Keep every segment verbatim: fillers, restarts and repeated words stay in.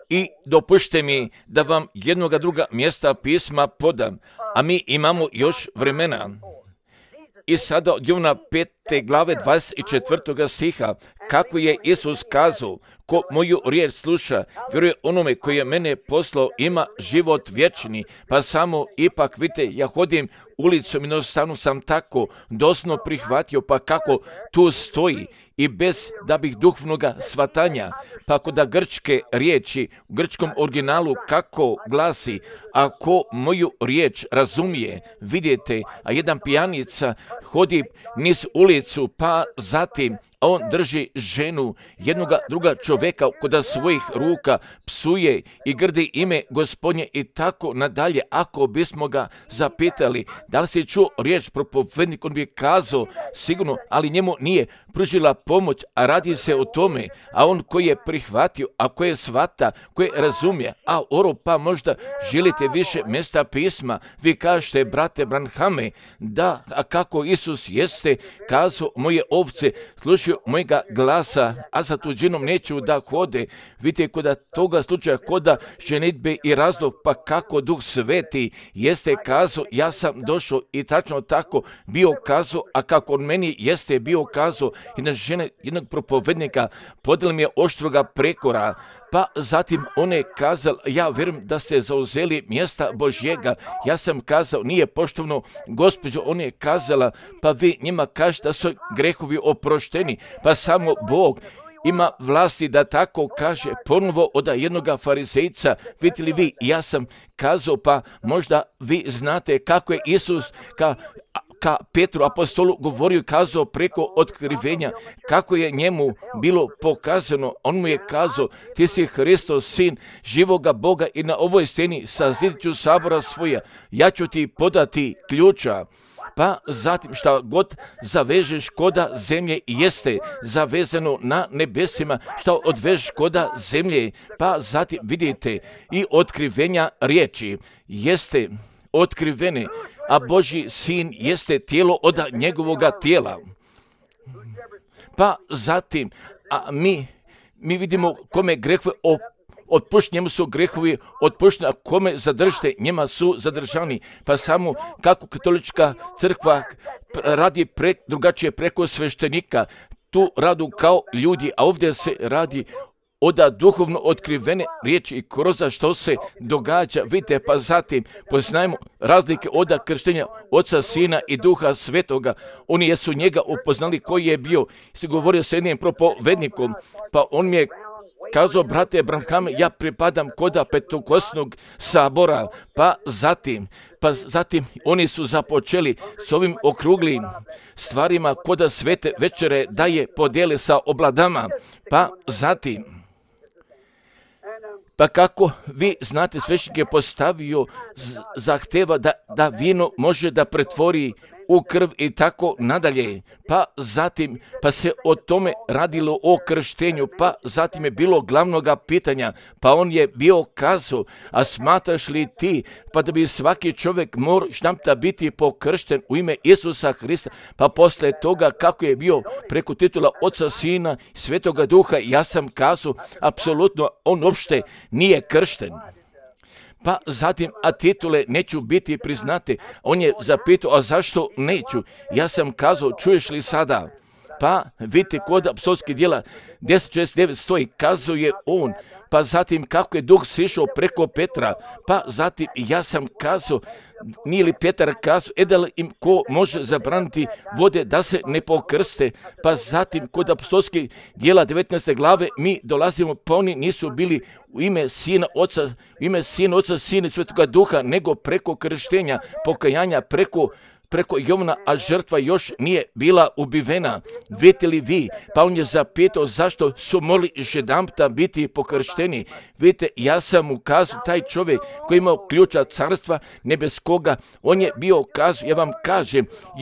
I dopušte mi da vam jednoga druga mjesta pisma podam, a mi imamo još vremena. I sada od Jovana pete glave dvadeset četvrtog stiha, kako je Isus kazao, ko moju riječ sluša, vjeruje onome koji je mene poslao, ima život vječni. Pa samo ipak, vidite, ja hodim ulicom, jednostavno sam tako doslovno prihvatio, pa kako tu stoji i bez da bih duhovnoga svatanja, pa kod da grčke riječi u grčkom originalu kako glasi, ako moju riječ razumije, vidite, a jedan pijanica hodi niz ulicu, pa zatim on drži ženu jednoga druga čovjeka kod svojih ruka, psuje i grdi ime Gospodnje i tako nadalje. Ako bismo ga zapitali da li si čuo riječ propovednik, on bi kazao sigurno, ali njemu nije pružila pomoć, a radi se o tome, a on koji je prihvatio, a koji je svata, koji razumije, a oro pa možda želite više mjesta pisma, vi kažete, brate Branhame, da, a kako Isus jeste kazao, moje ovce slušaju mojega glasa, a za tuđinom neću da hode. Vidite, kod toga slučaja, kod ženitbe i razlog, pa kako Duh Sveti jeste kazao, ja sam došao i tačno tako bio kazao, a kako on meni jeste bio kazao, jedna žena jednog propovednika podijela mi je oštroga prekora, pa zatim on je kazao, ja vjerujem da ste zauzeli mjesta Božjega. Ja sam kazao, nije poštovno, gospođo, on je kazala, pa vi njima kažete da su grehovi oprošteni, pa samo Bog ima vlasti da tako kaže ponovo od jednoga farizejca. Vidite li vi, ja sam kazao, pa možda vi znate kako je Isus ka ka Petru apostolu govorio i kazao preko otkrivenja, kako je njemu bilo pokazano. On mu je kazao, ti si Hristos, sin živoga Boga i na ovoj steni sazidit ću sabora svoja, ja ću ti podati ključa. Pa zatim šta god zavežeš koda zemlje jeste zavezano na nebesima, šta odvežeš koda zemlje, pa zatim vidite i otkrivenja riječi jeste otkrivene, a Božji sin jeste tijelo od njegovoga tijela. Pa zatim, a mi, mi vidimo kome grehove otpušteni, njemu su grehovi otpušteni, a kome zadržite, njima su zadržani. Pa samo kako katolička crkva radi pre, drugačije preko sveštenika, tu radu kao ljudi, a ovdje se radi oda duhovno otkrivene riječi i kroz što se događa. Vidite, pa zatim poznajemo razlike oda krštenja Oca, Sina i Duha Svetoga. Oni jesu njega upoznali koji je bio. Se govorio s jednim propovednikom, pa on mi je kazao, brate Branhame, ja pripadam koda Petokosnog sabora, pa zatim, pa zatim oni su započeli s ovim okruglim stvarima koda svete večere da je podijele sa obladama, pa zatim, pa kako vi znate, sveštenik je postavio zahteva da, da vino može da pretvori u krv i tako nadalje. Pa zatim, pa se o tome radilo o krštenju, pa zatim je bilo glavnoga pitanja, pa on je bio kazao, a smatraš li ti, pa da bi svaki čovjek mora štamta biti pokršten u ime Isusa Hrista, pa posle toga kako je bio preko titula Oca, Sina i Svetoga Duha, ja sam kazao, apsolutno on uopšte nije kršten. Pa zatim, a titule neću biti priznate. On je zapitao, a zašto neću? Ja sam kazao, čuješ li sada? Pa vidite kod apostolskih djela deset šezdeset devet stoji, kazao je on. Pa zatim kako je Duh sišao preko Petra, pa zatim ja sam kazao, nije li Petar kazao, e da li im ko može zabraniti vode da se ne pokrste, pa zatim kod apostolskih djela devetnaeste glave mi dolazimo, pa oni nisu bili u ime Sina Oca, u ime Sina Oca, Sina i Svetoga Duha, nego preko krštenja, pokajanja, preko preko Jovana, a žrtva još nije bila ubivena. Vidite li vi? Pa on je zapitao zašto su morali jedanputa biti pokršteni. Vidite, ja sam ukazao, taj čovjek koji je imao ključa carstva nebeskoga, on je bio ukazao, ja vam kažem, jer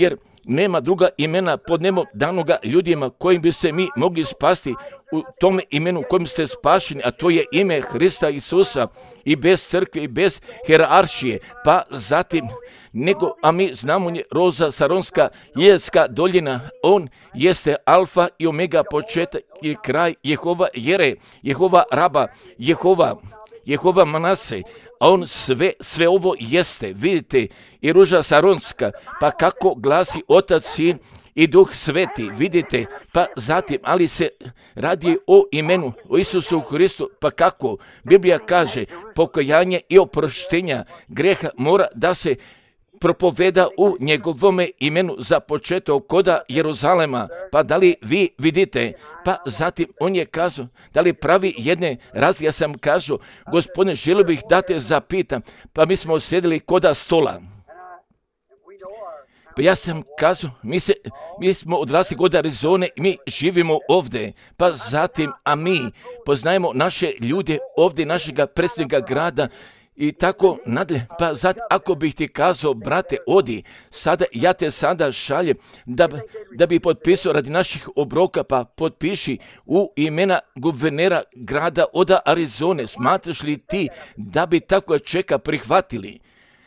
nema druga imena pod nebom danoga ljudima kojim bi se mi mogli spasti u tome imenu kojim ste spašeni, a to je ime Hrista Isusa, i bez crkve i bez hijeraršije. Pa zatim, nego, a mi znamo je Roza Saronska, Jelska doljina, on jeste alfa i omega, početak i kraj, Jehova Jere, Jehova Raba, Jehova Jehova Manase, a on sve, sve ovo jeste. Vidite, i Ruža Saronska, pa kako glasi Otac, Sin i Duh Sveti, vidite, pa zatim, ali se radi o imenu, o Isusu Hristu, pa kako? Biblija kaže, pokajanje i oproštenja greha mora da se propoveda u njegovome imenu za početak koda Jeruzalema. Pa da li vi vidite? Pa zatim on je kazao, da li pravi jedne razlije, ja sam kazao, Gospodine, želio bih da te zapitam, pa mi smo sjedili koda stola. Pa ja sam kazao, mi, se, mi smo odrasli kod Arizone i mi živimo ovdje. Pa zatim, a mi poznajemo naše ljude ovdje, našega predsjednika grada, i tako nadalje. Pa zato ako bih ti kazao, brate, odi, sada, ja te sada šaljem da, da bi potpisao radi naših obroka, pa potpiši u imena guvernera grada od Arizone. Smatraš li ti da bi tako čeka prihvatili?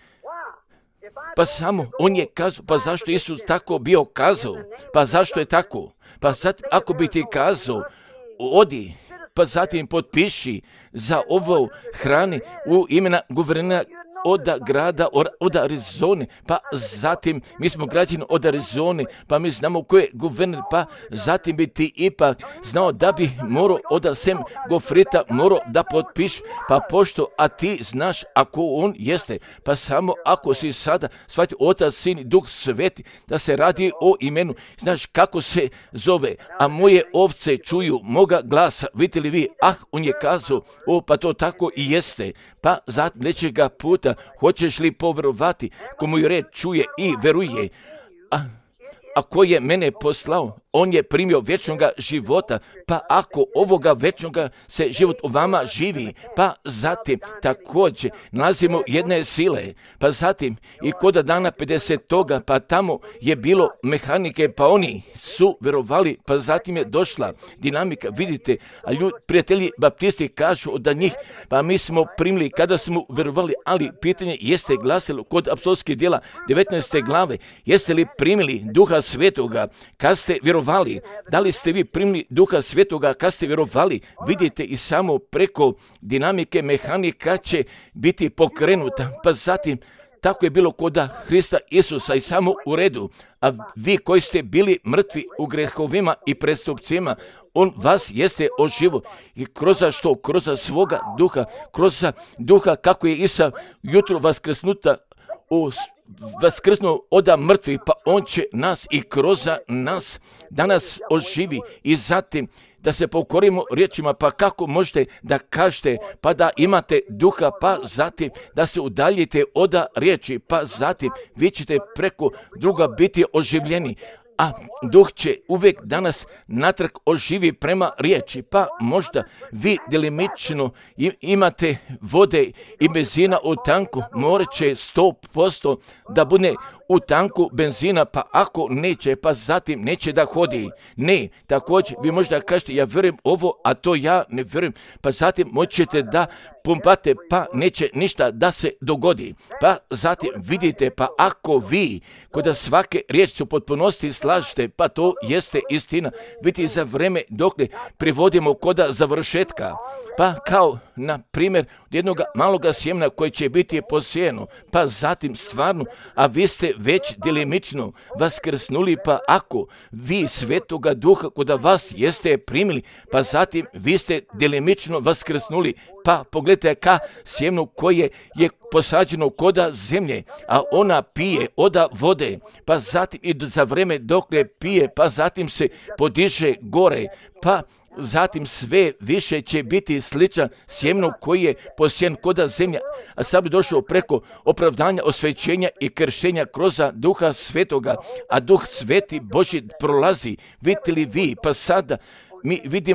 Pa samo, on je kazao, pa zašto Isus tako bio kazao? Pa zašto je tako? Pa sad, ako bi ti kazao, odi, pa zatim potpiši za ovo hrani u imena guvernera od grada, od Arizone, pa zatim mi smo građani od Arizone, pa mi znamo ko je guverner, pa zatim bi ti ipak znao da bi morao od sem Gofrita morao da potpiš, pa pošto, a ti znaš ako on jeste, pa samo ako si sada shvati Otac, Sin i Duh Sveti, da se radi o imenu, znaš kako se zove, a moje ovce čuju moga glasa, vidite li vi, ah, on je kazao, o, pa to tako i jeste, pa zatim sljedećega puta, hoćeš li povjerovati komu je reč čuje i veruje, a, a ko je mene poslao, on je primio vječnoga života, pa ako ovoga vječnoga se život u vama živi, pa zatim također nalazimo jedne sile, pa zatim i kod dana pedesetoga, pa tamo je bilo mehanike, pa oni su verovali, pa zatim je došla dinamika, vidite, a ljudi, prijatelji baptisti kažu da njih, pa mi smo primili kada smo verovali, ali pitanje jeste glasilo kod apostolskih djela devetnaeste glave, jeste li primili Duha Svetoga kad ste vjerovali? Da li ste vi primili Duha Svetoga kad ste vjerovali? Vidite, i samo preko dinamike mehanika će biti pokrenuta. Pa zatim, tako je bilo kod Hrista Isusa i samo u redu. A vi koji ste bili mrtvi u grehovima i prestupcima, on vas jeste oživo. I kroz što? Kroz svoga duha, kroz duha kako je Isa jutro vaskrsnuta u vaskrsnuo od mrtvih, pa on će nas i kroz nas danas oživi. I zatim da se pokorimo riječima, pa kako možete da kažete, pa da imate duha, pa zatim da se udaljite od riječi, pa zatim vi ćete preko druga biti oživljeni. A duh će uvijek danas natrag oživi prema riječi, pa možda vi delimično imate vode i benzina u tanku, morat će sto posto da bude u tanku benzina, pa ako neće, pa zatim neće da hodi. Ne, također vi možda kažete, ja vjerujem ovo, a to ja ne vjerujem, pa zatim moćete da pumpate, pa neće ništa da se dogodi. Pa zatim vidite, pa ako vi kod svake riječi u potpunosti slažete, pa to jeste istina. Vidite, za vreme dok ne privodimo kod završetka, pa kao na primjer od jednog maloga sjemena koji će biti posijeno, pa zatim stvarno, a vi ste već delimično vaskrsnuli, pa ako vi Svetoga Duha kod vas jeste primili, pa zatim vi ste delimično vaskrsnuli, pa pogledajte ka sjemenu koje je posađeno koda zemlje, a ona pije oda vode, pa zatim i za vreme dok ne pije, pa zatim se podiže gore, pa zatim sve više će biti sličan sjemenu koji je posjen koda zemlja, a sad bi došao preko opravdanja, osvećenja i krštenja kroz Duha Svetoga, a Duh Sveti Božji prolazi, vidite li vi, pa sada mi vidimo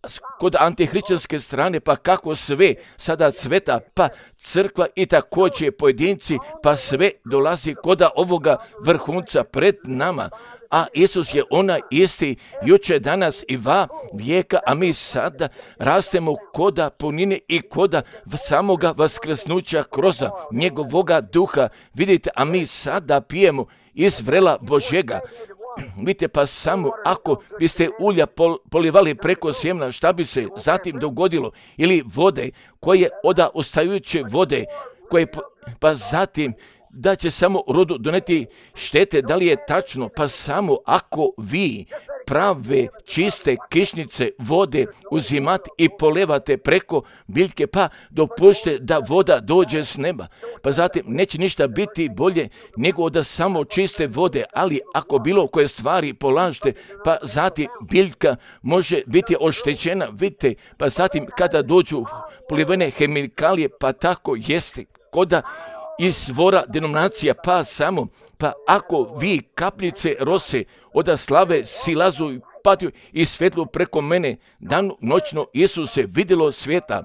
kod antihrišćanske strane, pa kako sve sada cveta, pa crkva i također pojedinci, pa sve dolazi kod ovoga vrhunca pred nama. A Isus je onaj isti juče, danas i va vijeka, a mi sada rastemo koda punine i koda samoga vaskrsnuća kroz njegovoga duha. Vidite, a mi sada pijemo iz vrela Božjega. Vidite, pa samo ako biste ulja pol, polivali preko sjemna, šta bi se zatim dogodilo? Ili vode, koje oda ostajuće vode, koje pa zatim da će samo rodu doneti štete. Da li je tačno? Pa samo ako vi prave čiste kišnice vode uzimate i polevate preko biljke, pa dopušte da voda dođe s neba. Pa zatim neće ništa biti bolje nego da samo čiste vode, ali ako bilo koje stvari polažete, pa zatim biljka može biti oštećena. Vidite, pa zatim kada dođu polivene hemikalije, pa tako jeste koda izvora denominacija, pa samo, pa ako vi kapljice rose oda slave silazu i patiju i svetlu preko mene, danu noćno Isuse vidjelo svijeta,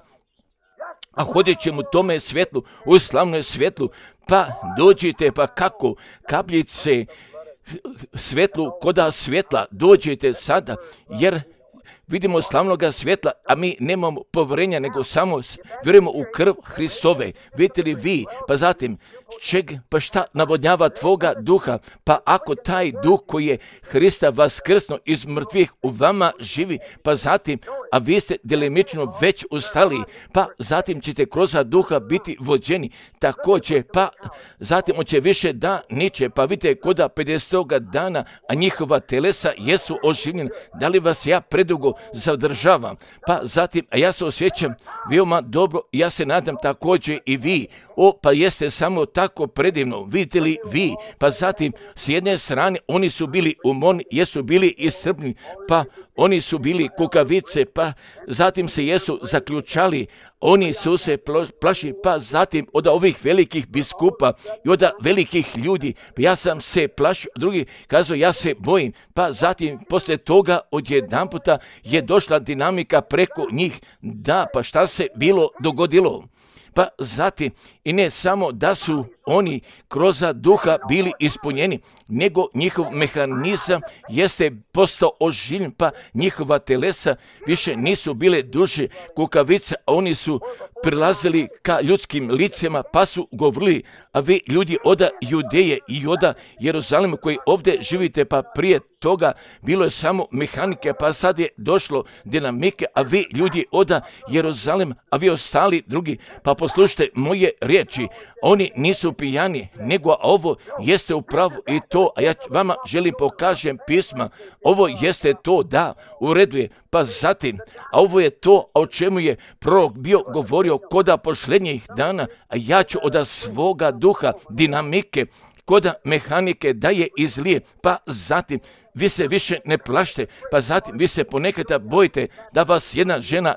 a hodjećem u tome svjetlu, u slavnoj svjetlu, pa dođite, pa kako kapljice svetlu koda svjetla, dođite sada, jer vidimo slavnoga svjetla, a mi nemamo povjerenja, nego samo vjerujemo u krv Hristove. Vidite li vi, pa zatim, čeg, pa šta navodnjava tvoga duha, pa ako taj duh koji je Hrista vaskrsno iz mrtvih u vama živi, pa zatim, a vi ste delimično već ustali, pa zatim ćete kroz duha biti vođeni, također, pa zatim on će više da niče, pa vidite koda pedesetoga dana, a njihova telesa jesu oživljena. Da li vas ja predugo zadržavam? Pa zatim, a ja se osjećam veoma dobro, ja se nadam također i vi. O, pa jeste samo tako predivno, vidite li vi? Pa zatim, s jedne strane, oni su bili umorni, jesu bili iscrpni, pa oni su bili kukavice, pa zatim se jesu zaključali, oni su se plašili, pa zatim od ovih velikih biskupa i od velikih ljudi, pa ja sam se plašio, drugi kazao ja se bojim, pa zatim poslije toga odjedanputa je došla dinamika preko njih, da, pa šta se bilo dogodilo? Pa zatim, i ne samo da su oni kroz duha bili ispunjeni, nego njihov mehanizam jeste postao oživljen, pa njihova telesa više nisu bile duže kukavice, a oni su prilazili ka ljudskim licima, pa su govorili, a vi ljudi oda Judeje i oda Jeruzalema koji ovdje živite, pa prije toga bilo je samo mehanike, pa sad je došlo dinamike, a vi ljudi oda Jeruzalema, a vi ostali drugi, pa poslušajte moje riječi, oni nisu pijani, nego ovo jeste upravo i to, a ja vama želim pokažem pisma, ovo jeste to, da, u redu je, pa zatim, a ovo je to o čemu je prorok bio govorio koda posljednjih dana, a ja ću od svoga duha, dinamike, koda mehanike da je izlije, pa zatim vi se više ne plašite, pa zatim vi se ponekada bojite da vas jedna žena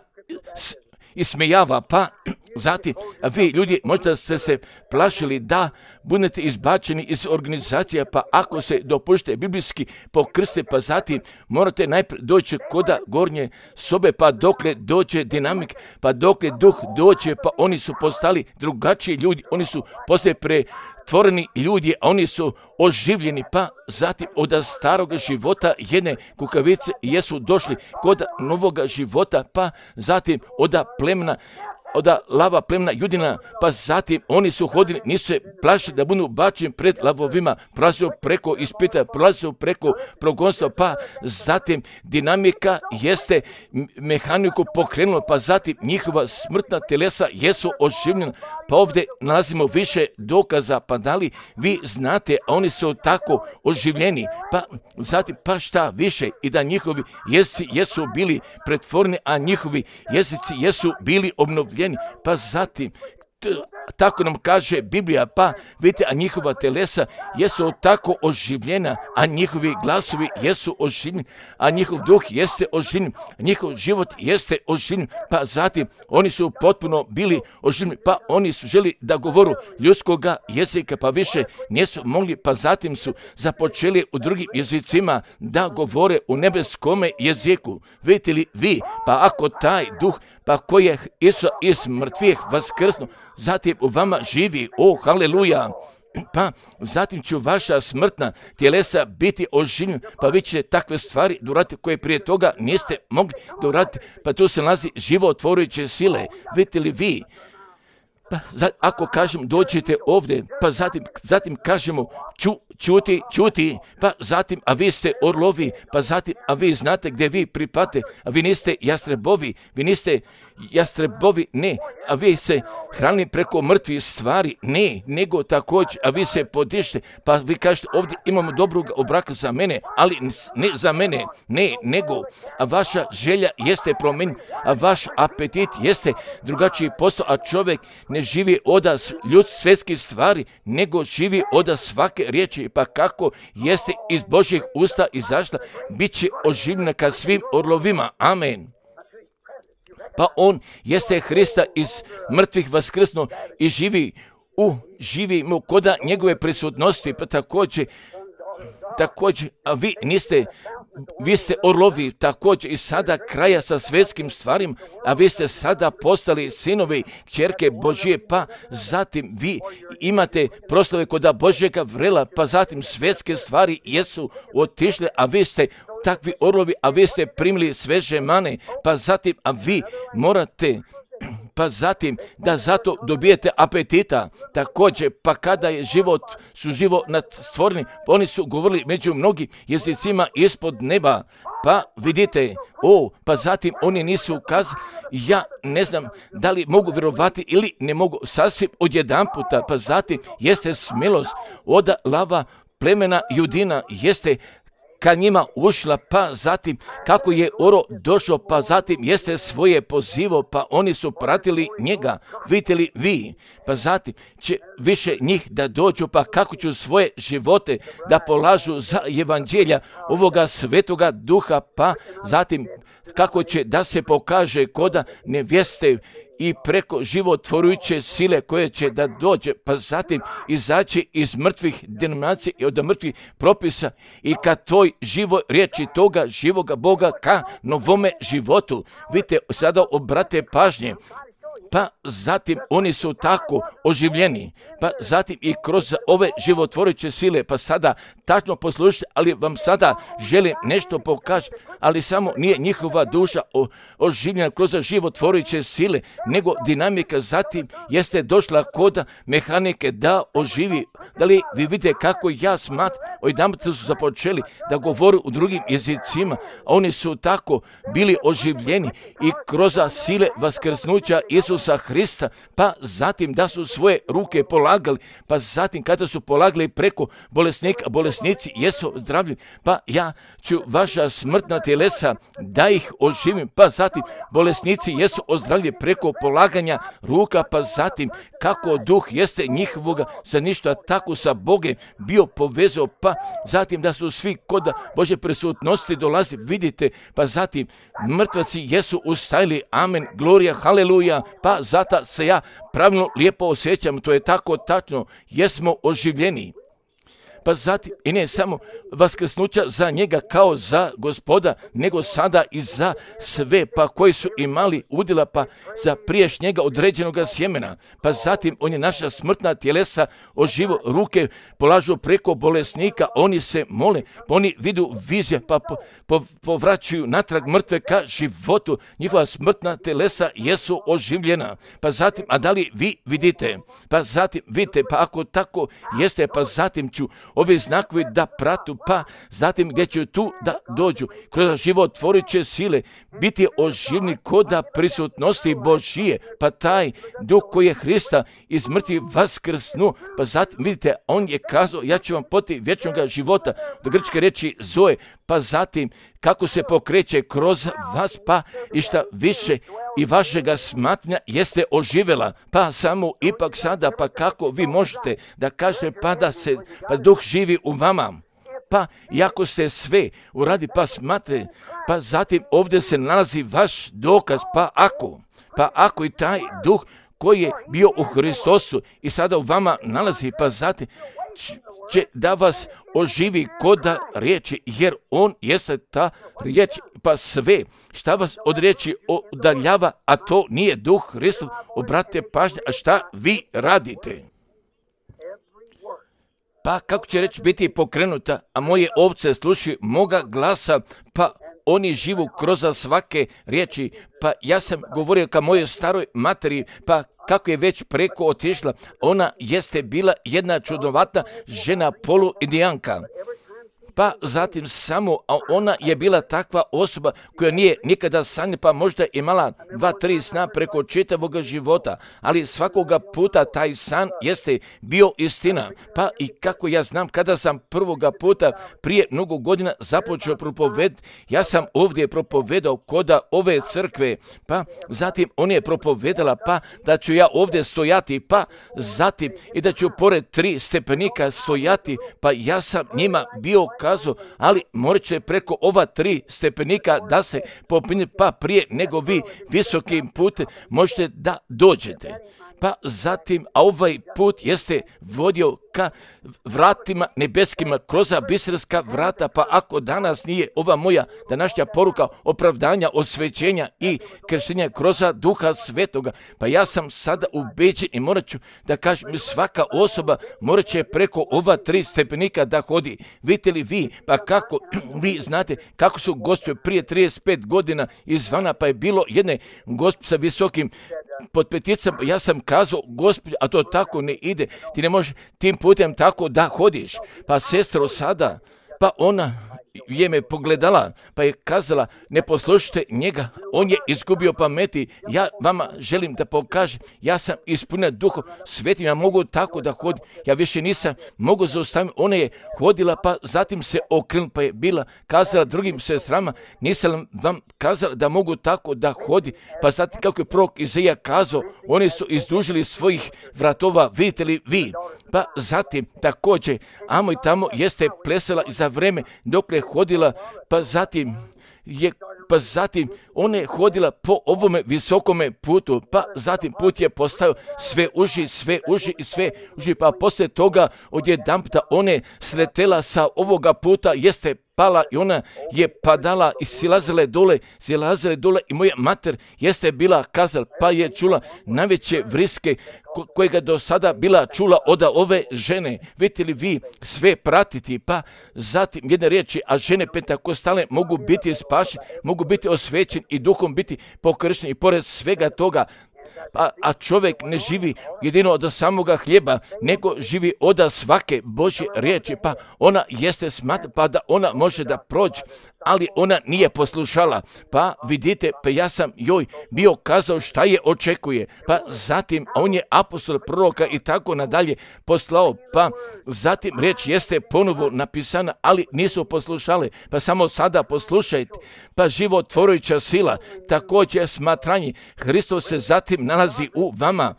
ismijava, pa zatim, a vi ljudi možda ste se plašili da budete izbačeni iz organizacija, pa ako se dopušte biblijski pokrste, pa zatim morate najprije doći koda gornje sobe, pa dokle dođe dinamik, pa dokle duh dođe, pa oni su postali drugačiji ljudi, oni su poslije pretvoreni ljudi, a oni su oživljeni, pa zatim od staroga života jedne kukavice jesu došli kod novoga života, pa zatim od plemena od lava plemena Judina, pa zatim oni su hodili, nisu se plašili da budu bačeni pred lavovima, prolazio preko ispita, prolazio preko progonstva, pa zatim dinamika jeste mehaniku pokrenula, pa zatim njihova smrtna telesa jesu oživljena, pa ovdje nalazimo više dokaza, pa da li vi znate, a oni su tako oživljeni, pa zatim pa šta više i da njihovi jezici jesu bili pretvoreni, a njihovi jezici jesu bili obnovljeni. Pa zatim, tako nam kaže Biblija, pa vidite, a njihova telesa jesu tako oživljena, a njihovi glasovi jesu oživljeni, a njihov duh jeste oživljen, njihov život jeste oživljen, pa zatim oni su potpuno bili oživljeni, pa oni su želi da govoru ljudskoga jezika, pa više nisu mogli, pa zatim su započeli u drugim jezicima da govore u nebeskome jeziku. Vidite li vi, pa ako taj duh, pa koji je Isus iz mrtvih vaskrsnuo, zatim u vama živi, o, haleluja, pa zatim će vaša smrtna tjelesa biti oživljena, pa vi ćete takve stvari da uradite koje prije toga niste mogli da uradite, pa tu se nalazi životvorujuće sile. Vidite li vi, pa za, ako kažem dođete ovdje, pa zatim, zatim kažemo ču, čuti, čuti, pa zatim, a vi ste orlovi, pa zatim, a vi znate gdje vi pripate, a vi niste jastrebovi, vi niste jastrebovi, ne, a vi se hranili preko mrtvih stvari, ne, nego također, a vi se podište, pa vi kažete ovdje imamo dobrog obraka za mene, ali ne za mene, ne, nego, a vaša želja jeste promijenjena, a vaš apetit jeste drugačiji posto, a čovjek ne živi od ljud svjetskih stvari, nego živi od svake riječi, pa kako jeste iz Božjih usta izašla, bit će oživljena ka svim orlovima. Amen. Pa on jeste Hrista iz mrtvih vaskrsnuo i živi u živi mu koda njegove prisutnosti, pa također također, a vi niste, vi ste orlovi također i sada kraja sa svjetskim stvarima, a vi ste sada postali sinovi, kćerke Božije, pa zatim vi imate proslave koda Božjega vrela, pa zatim svjetske stvari jesu otišle, a vi ste takvi orlovi, a vi ste primili sveže mane, pa zatim, a vi morate, pa zatim da zato dobijete apetita. Također, pa kada je život, su živo stvoreni, oni su govorili među mnogim jezicima ispod neba. Pa vidite, o, pa zatim oni nisu ukazali, ja ne znam da li mogu vjerovati ili ne mogu sasvim odjedan puta, pa zatim jeste smilost od lava plemena Judina, jeste ka njima ušla, pa zatim kako je oro došao, pa zatim jeste svoje pozivo, pa oni su pratili njega. Vidite li vi, pa zatim će više njih da dođu, pa kako ću svoje živote da polažu za evanđelja ovoga svetoga duha, pa zatim kako će da se pokaže koda nevjeste i preko životvorujuće sile koje će da dođe, pa zatim izaći iz mrtvih denominacija i od mrtvih propisa i ka toj živoj riječi toga živoga Boga ka novome životu. Vidite, sada obrate pažnje, pa zatim oni su tako oživljeni, pa zatim i kroz ove životvorujuće sile, pa sada tačno poslušajte, ali vam sada želim nešto pokažiti, ali samo nije njihova duša oživljena kroz životvorujuće sile, nego dinamika zatim jeste došla kod mehanike da oživi. Da li vi vidite kako ja smatram, odjedanput su započeli da govore u drugim jezicima, a oni su tako bili oživljeni i kroz sile vaskrsnuća Isusa Hrista, pa zatim da su svoje ruke polagali, pa zatim kada su polagali preko bolesnika, bolesnici jesu zdravljeni, pa ja ću vaša smrtna tjelesa da ih oživim, pa zatim bolesnici jesu ozdravljeni preko polaganja ruka, pa zatim kako duh jeste njihovoga za ništa tako sa Bogem bio povezao, pa zatim da su svi kod Božje prisutnosti dolazi, vidite, pa zatim mrtvaci jesu ustajili, amen, glorija, haleluja, pa zato se ja pravilno lijepo osjećam, to je tako tačno, jesmo oživljeni. Pa zatim, i ne samo vaskrsnuća za njega kao za Gospoda, nego sada i za sve, pa koji su imali udjela, pa za priješnjega određenog sjemena. Pa zatim, on je naša smrtna tjelesa oživo, ruke polažu preko bolesnika, oni se mole, pa oni vidu vizije, pa po, po, povraćuju natrag mrtve ka životu. Njihova smrtna tjelesa jesu oživljena. Pa zatim, a da li vi vidite? Pa zatim, vidite, pa ako tako jeste, pa zatim ću ovi znakovi da pratu, pa zatim gdje će tu da dođu kroz životvorujuće sile biti oživljeni koda prisutnosti Božije, pa taj duh koji je Hrista iz mrtvih vaskrsnuo, pa zatim vidite, on je kazao, ja ću vam poti vječnog života, do grčke reči zoe, pa zatim kako se pokreće kroz vas, pa i šta više i vašega smatranja jeste oživjela, pa samo ipak sada, pa kako vi možete da kažete pa da se, pa duh živi u vama, pa iako ste sve uradi, pa smatre, pa zatim ovdje se nalazi vaš dokaz, pa ako, pa ako i taj duh koji je bio u Hristosu i sada u vama nalazi, pa zatim će da vas oživi koda riječi, jer on jeste ta riječ, pa sve šta vas od riječi odaljava, a to nije duh Hristov, obratite pažnju, a šta vi radite? Pa kako će reći biti pokrenuta, a moje ovce slušaju moga glasa, pa oni živu kroz svake riječi, pa ja sam govorio ka mojoj staroj materi, pa kako je već preko otišla, ona jeste bila jedna čudnovata žena poluindijanka. Pa zatim samo, a ona je bila takva osoba koja nije nikada sanjala, pa možda imala dva, tri sna preko čitavog života, ali svakoga puta taj san jeste bio istina. Pa i kako ja znam, kada sam prvoga puta prije mnogo godina započeo propovedati, ja sam ovdje propovedao koda ove crkve, pa zatim on je propovedala, pa da ću ja ovdje stojati, pa zatim i da ću pored tri stepenika stojati, pa ja sam njima bio kazao, ali morat će preko ova tri stepenika da se popinje, pa prije nego vi visokim putem možete da dođete. Pa zatim, a ovaj put jeste vodio ka vratima nebeskima, kroz biserska vrata, pa ako danas nije ova moja današnja poruka opravdanja, osvećenja i krštenja kroz Duha Svetoga, pa ja sam sada ubeđen i morat ću da kažem, svaka osoba morat će preko ova tri stepenika da hodi. Vidite li vi, pa kako vi znate kako su gospođe prije trideset pet godina izvana, pa je bilo jedne gospođe sa visokim pod peticama, ja sam kazao, gospođo, a to tako ne ide, ti ne možeš tim putem tako da hodiš. Pa sestro sada, pa ona je me pogledala, pa je kazala, ne poslušajte njega, on je izgubio pameti, ja vama želim da pokažem, ja sam ispunjen Duhom Svetim, ja mogu tako da hodim, ja više nisam mogu zaustaviti, ona je hodila, pa zatim se okrenula, pa je bila kazala drugim sestrama, nisam vam kazala da mogu tako da hodi, pa zatim kako je prorok Izaija kazao, oni su izdužili svojih vratova, vidite li vi, pa zatim također, amo i tamo jeste plesala za vreme dok je hodila, pa zatim je pa zatim ona je hodila po ovome visokome putu, pa zatim put je postao sve uži, sve uži i sve uži, pa poslije toga odjedanputa ona je sletela sa ovoga puta, jeste pala i ona je padala i silazile dole, silazile dole i moja mater jeste bila kazala, pa je čula najveće vriske ko- kojega do sada bila čula od ove žene. Vidite li vi sve pratiti, pa zatim jedne riječi, a žene pentakostale mogu biti spašene, mogu biti osvećeni i duhom biti pokršteni i pored svega toga, Pa, a čovjek ne živi jedino od samoga hljeba, nego živi od svake Božje riječi, pa ona jeste smatra, pa da ona može da prođe, ali ona nije poslušala, pa vidite, pa ja sam joj bio kazao šta je očekuje, pa zatim on je apostol, proroka i tako nadalje poslao, pa zatim riječ jeste ponovo napisana, ali nisu poslušale, pa samo sada poslušajte, pa životvorujuća sila, također smatranje, Hristos se zatim nalazi u vama,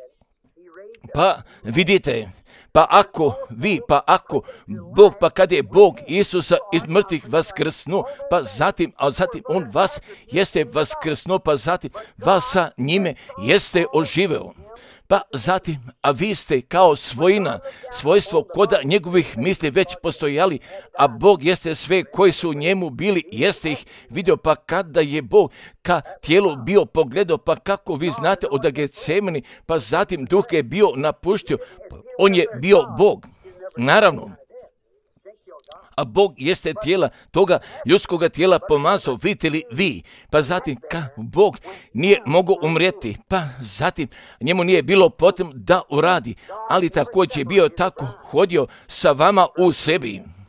pa vidite, pa ako vi, pa ako Bog, pa kad je Bog Isusa iz mrtvih vaskrsnuo, pa zatim, a zatim on vas jeste vaskrsnuo, pa zatim vas sa njime jeste oživeo. Pa zatim, a vi ste kao svojina, svojstvo koda njegovih misli već postojali, a Bog jeste sve koji su u njemu bili, jeste ih vidio, pa kada je Bog ka tijelu bio pogledao, pa kako vi znate od Getsemani, pa zatim duh je bio napuštio, on je bio Bog, naravno. A Bog jeste tijela, toga ljudskoga tijela pomazao, vidite li vi, pa zatim ka Bog nije mogao umrijeti, pa zatim njemu nije bilo potrebno da uradi, ali također je bio tako hodio sa vama u sebi.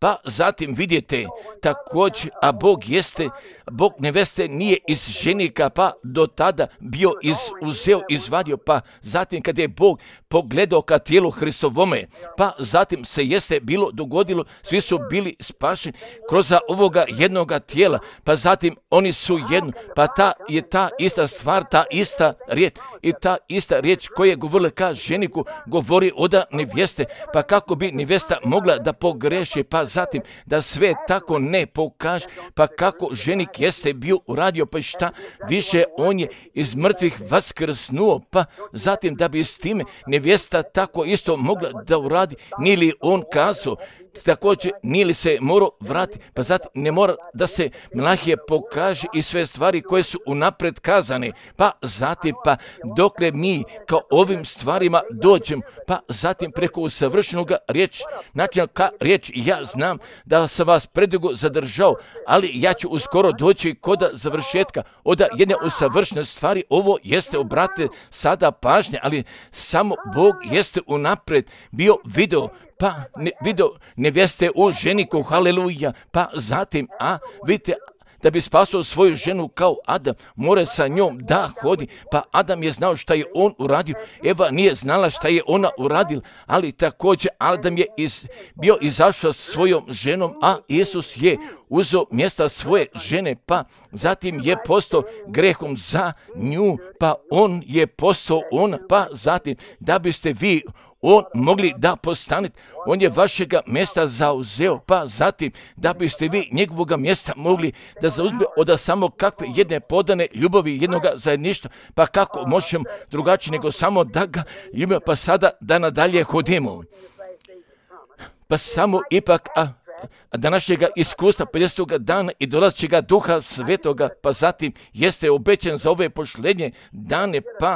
Pa zatim vidite također, a Bog jeste, Bog neveste nije iz ženika, pa do tada bio iz, uzeo, izvadio, pa zatim kad je Bog pogledao ka tijelu Hristovome, pa zatim se jeste bilo dogodilo, svi su bili spašeni kroz ovoga jednoga tijela, pa zatim oni su jedno, pa ta je ta ista stvar, ta ista riječ i ta ista riječ koja je govorila ka ženiku, govori oda nevjeste, pa kako bi nevjesta mogla da pogreši, pa zatim da sve tako ne pokaže, pa kako ženik jeste bio uradio, pa šta više on je iz mrtvih vaskrsnuo, pa zatim da bi s time nevjesta tako isto mogla da uradi, nije li on kazao, također nije li se morao vratiti, pa zatim ne mora da se Mlahije pokaže i sve stvari koje su unapred kazane, pa zatim pa dokle mi kao ovim stvarima dođemo, pa zatim preko usavršenog riječi, načina ka riječ, ja znam da sam vas predugo zadržao, ali ja ću uskoro doći kod završetka, od jedne usavršene stvari, ovo jeste, obrate sada pažnje, ali samo Bog jeste unapred bio video, pa ne, video nevjeste u ženiku, haleluja, pa zatim, a vidite, da bi spasao svoju ženu kao Adam, mora sa njom da hodi, pa Adam je znao šta je on uradio, Eva nije znala šta je ona uradila, ali također Adam je iz, bio izašao s svojom ženom, a Isus je uzeo mjesta svoje žene, pa zatim je postao grehom za nju, pa on je postao ona, pa zatim da biste vi on mogli da postanete, on je vašega mjesta zauzeo, pa zatim da biste vi njegovoga mjesta mogli da zauzme od samo kakve jedne podane ljubavi, jednoga zajedništva, pa kako možemo drugačije nego samo da ga ljubimo, pa sada da nadalje hodimo. Pa samo ipak, a današnjega iskustva pedesetoga dana i dolazećega Duha Svetoga, pa zatim jeste obećan za ove posljednje dane, pa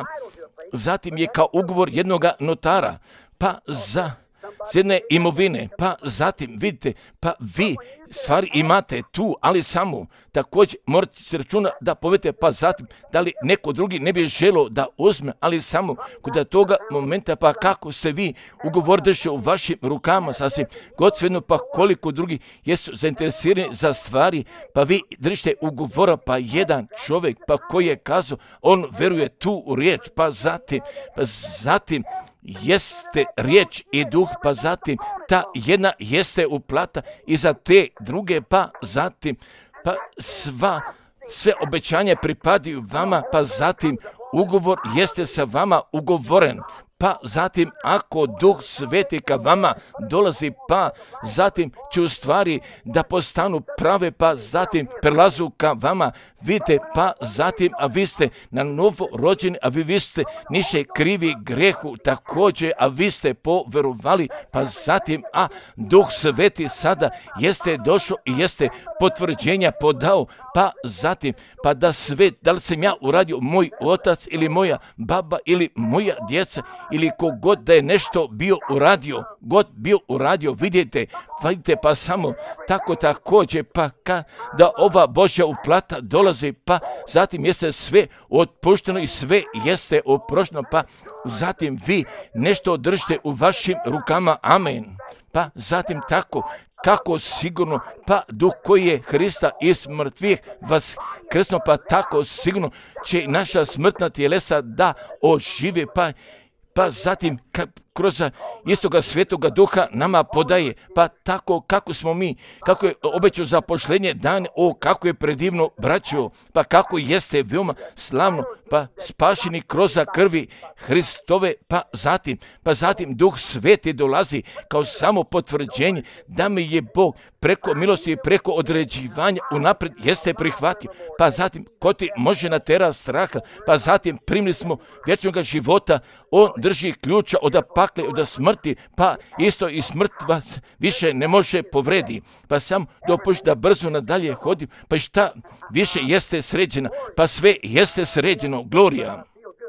zatim je kao ugovor jednoga notara, pa za s jedne imovine, pa zatim vidite, pa vi stvari imate tu, ali samo također morate se računa da povedete, pa zatim da li neko drugi ne bi želio da uzme, ali samo kod toga momenta, pa kako ste vi ugovor držite u vašim rukama, sasvim god svejedno, pa koliko drugi jesu zainteresirani za stvari, pa vi držite ugovora, pa jedan čovjek, pa koji je kazao, on veruje tu u riječ, pa zatim, pa zatim jeste riječ i duh, pa zatim ta jedna jeste uplata i za te druge, pa zatim pa sva sve obećanja pripadaju vama, pa zatim ugovor jeste sa vama ugovoren, pa zatim ako Duh Sveti ka vama dolazi, pa zatim će u stvari da postanu prave, pa zatim prelazu ka vama, vidite, pa zatim, a vi ste na novo rođeni, a vi, vi ste niše krivi grehu također, a vi ste poverovali, pa zatim, a Duh Sveti sada jeste došao i jeste potvrđenja podao, pa zatim, pa da sve, da li sam ja uradio, moj otac ili moja baba ili moja djeca, ili kogod da je nešto bio uradio, god bio uradio, vidite, vidite, pa samo tako također, pa kada ova Božja uplata dolazi, pa zatim jeste sve otpušteno i sve jeste oprošteno, pa zatim vi nešto držite u vašim rukama, amen, pa zatim tako, kako sigurno, pa Duh koji je Hrista iz mrtvih vas krsno, pa tako sigurno će naša smrtna tjelesa da ožive, pa pa zatim ka, kroz istoga Svetoga Duha nama podaje, pa tako kako smo mi, kako je obećao za posljednje dane, o kako je predivno braćo, pa kako jeste veoma slavno, pa spašeni kroz krvi Hristove, pa zatim, pa zatim Duh Sveti dolazi kao samo potvrđenje da mi je Bog preko milosti i preko određivanja unaprijed jeste prihvatio, pa zatim ko ti može natera straha, pa zatim primili smo vječnog života, on drži ključa od pakle, od smrti, pa isto i smrt vas više ne može povredi, pa sam dopušti da brzo nadalje hodim, pa šta više jeste sređena, pa sve jeste sređeno, glorija.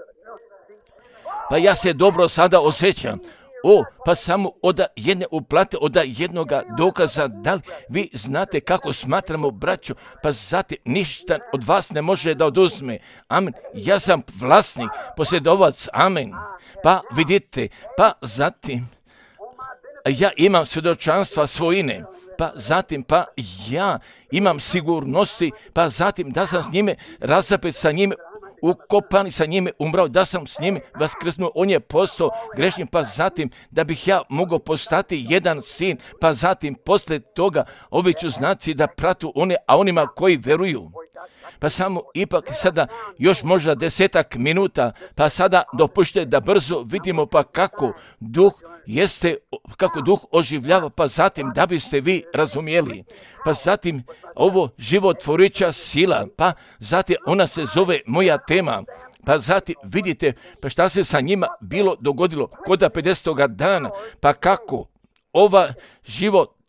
Pa ja se dobro sada osjećam, o, pa samo od jedne uplate, od jednoga dokaza, da li vi znate kako smatramo braću, pa zatim ništa od vas ne može da oduzme, amen, ja sam vlasnik, posjedovac, amen, pa vidite, pa zatim, ja imam svjedočanstva svojine, pa zatim pa ja imam sigurnosti, pa zatim da sam s njime razapet, sa njime ukopan i sa njime umrao, da sam s njime vaskrsnuo, on je postao grešnim, pa zatim da bih ja mogao postati jedan sin, pa zatim posle toga ovi ću znaci da pratu one, a onima koji veruju. Pa samo ipak sada još možda desetak minuta, pa sada dopušte da brzo vidimo pa kako duh jeste, kako duh oživljava, pa zatim da biste vi razumjeli. Pa zatim ovo životvorujuća sila, pa zatim ona se zove moja tema. Pa zatim vidite pa šta se sa njima bilo dogodilo kod pedesetoga dana, pa kako ova život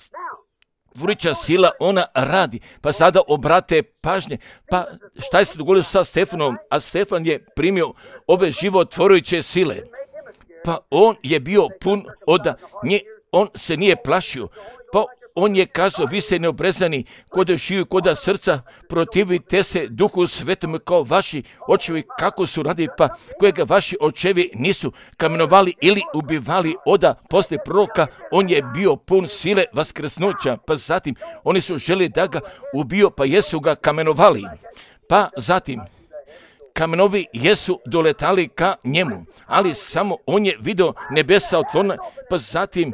Tvorića sila ona radi, pa sada obrate pažnje, pa šta je se dogodilo sa Stefanom, a Stefan je primio ove životvorujuće sile, pa on je bio pun oda, nje, on se nije plašio, pa on je kazao, vi ste neobrezani, koda šiju, koda srca, protivite se Duhu Svetom kao vaši očevi, kako su radili, pa kojega vaši očevi nisu kamenovali ili ubivali oda posle proroka, on je bio pun sile vaskrsnuća, pa zatim oni su želi da ga ubiju, pa jesu ga kamenovali, pa zatim kamenovi jesu doletali ka njemu, ali samo on je video nebesa otvorena, pa zatim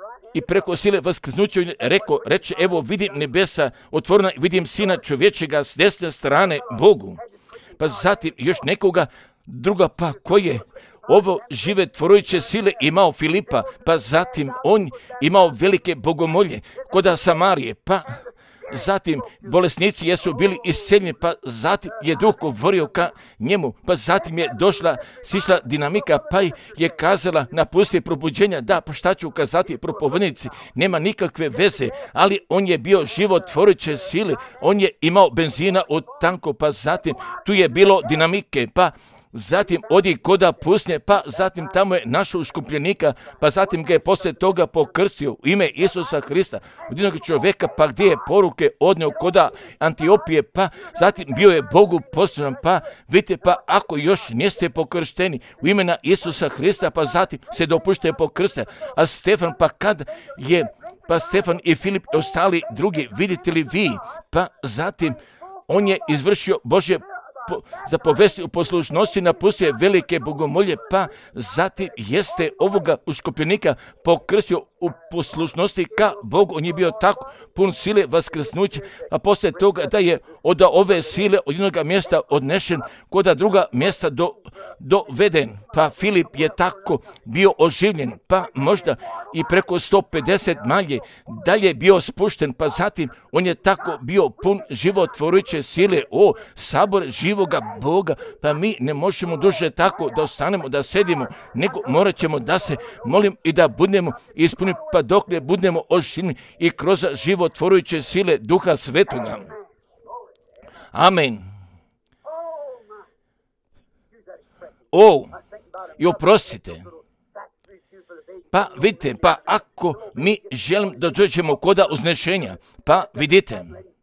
i preko sile vaskrsnuća rekao, reče, evo vidim nebesa otvorena, vidim sina čovječega s desne strane Bogu. Pa zatim još nekoga druga, pa koji je ovo žive tvorujuće sile imao Filipa, pa zatim on imao velike bogomolje koda Samarije, pa zatim bolesnici jesu bili isceljeni, pa zatim je duh govorio ka njemu, pa zatim je došla sišla dinamika, pa je kazala na pusti probuđenja, da, pa šta ću kazati propovednici, nema nikakve veze, ali on je bio životvorujuće sile, on je imao benzina od tanko, pa zatim tu je bilo dinamike, pa zatim odi koda pusnje, pa zatim tamo je našao škupljenika, pa zatim ga je poslije toga pokrstio u ime Isusa Hrista, od jednog čovjeka, pa gdje je poruke odneo koda Antiopije, pa zatim bio je Bogu poslušan, pa vidite, pa ako još niste pokršteni u imena Isusa Hrista, pa zatim se dopušte pokrste, a Stefan, pa kad je, pa Stefan i Filip ostali drugi, vidite li vi, pa zatim on je izvršio Božje Po, za povesti u poslušnosti napustio velike bogomolje, pa zatim jeste ovoga uškopljenika pokrstio u poslušnosti ka Bogu. On je bio tako pun sile vaskrsnuća, a poslije toga da je od ove sile od jednog mjesta odnešen kod druga mjesta do, doveden. Pa Filip je tako bio oživljen, pa možda i preko sto pedeset malje dalje bio spušten, pa zatim on je tako bio pun životvorujuće sile, o sabor živoga Boga, pa mi ne možemo duže tako da ostanemo, da sedimo, nego morat ćemo da se molim i da budemo ispunjeni, pa dok ne budemo oživljeni i kroz životvorujuće sile Duha Svetoga. Amen. O, i oprostite. Pa vidite, pa ako mi želim da dođemo koda uznešenja, pa vidite,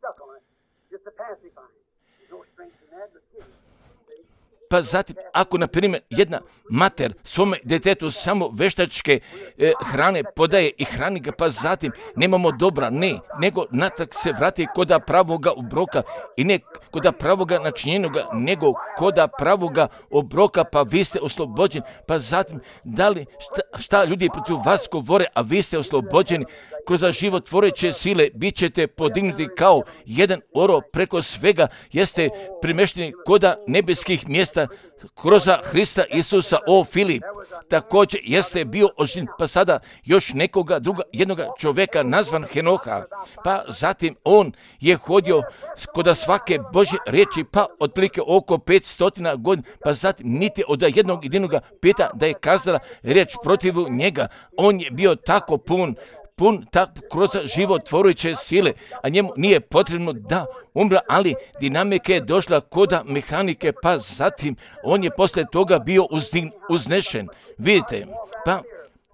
pa zatim, ako, na primjer, jedna mater svome detetu samo veštačke e, hrane podaje i hrani ga, pa zatim nemamo dobra, ne, nego natrag se vrati koda pravoga obroka i ne koda pravoga načinjenoga, nego koda pravoga obroka, pa vi ste oslobođeni, pa zatim, da li, šta, šta ljudi protiv vas govore, a vi ste oslobođeni, kroz životvoreće sile bit ćete podignuti kao jedan oro preko svega, jeste primešteni koda nebeskih mjesta, kroz Hrista Isusa, o Filip, također jeste bio oživljen, pa sada još nekoga druga, jednoga čovjeka nazvan Henoha, pa zatim on je hodio kod svake Božje riječi, pa otprilike oko petstotina godina, pa zatim niti od jednog jedinog pita da je kazala riječ protiv njega, on je bio tako pun, pun tak kroz životvorujuće sile, a njemu nije potrebno da umra, ali dinamika je došla koda mehanike, pa zatim on je posle toga bio uznešen. Vidite, pa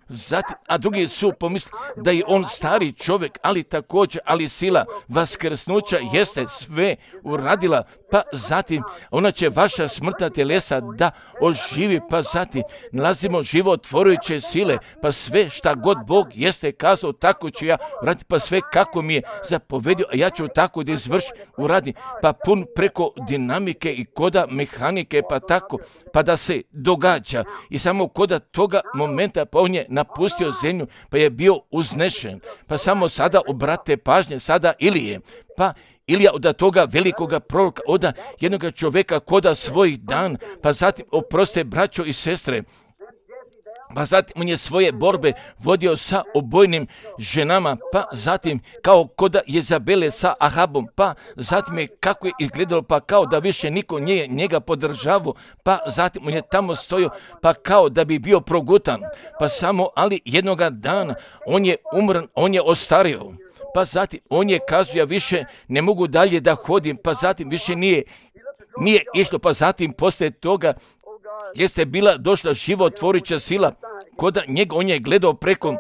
Zatim, a drugi su pomislili da je on stari čovjek, ali također, ali sila vaskrsnuća jeste sve uradila, pa zatim ona će vaša smrtna telesa da oživi, pa zatim nalazimo životvorujuće sile, pa sve šta god Bog jeste kazao, tako ću ja uraditi, pa sve kako mi je zapovedio, a ja ću tako da izvršim, uradim, pa pun preko dinamike i koda mehanike, pa tako, pa da se događa. I samo koda toga momenta, pa on je napustio zemlju, pa je bio uznešen. Pa samo sada obrate pažnje, sada Ilije, pa Ilija od toga velikoga proroka, od jednog čovjeka koda svoj dan, pa zatim oproste braćo i sestre, pa zatim on je svoje borbe vodio sa obojnim ženama, pa zatim kao koda Jezabele sa Ahabom, pa zatim je kako je izgledalo, pa kao da više niko nije njega podržavao, pa zatim on je tamo stojio, pa kao da bi bio progutan, pa samo, ali jednoga dana on je umran, on je ostario. Pa zatim on je kazao, ja više ne mogu dalje da hodim, pa zatim više nije, nije išlo, pa zatim poslije toga jeste bila došla životvorujuća sila, koda njega on je gledao preko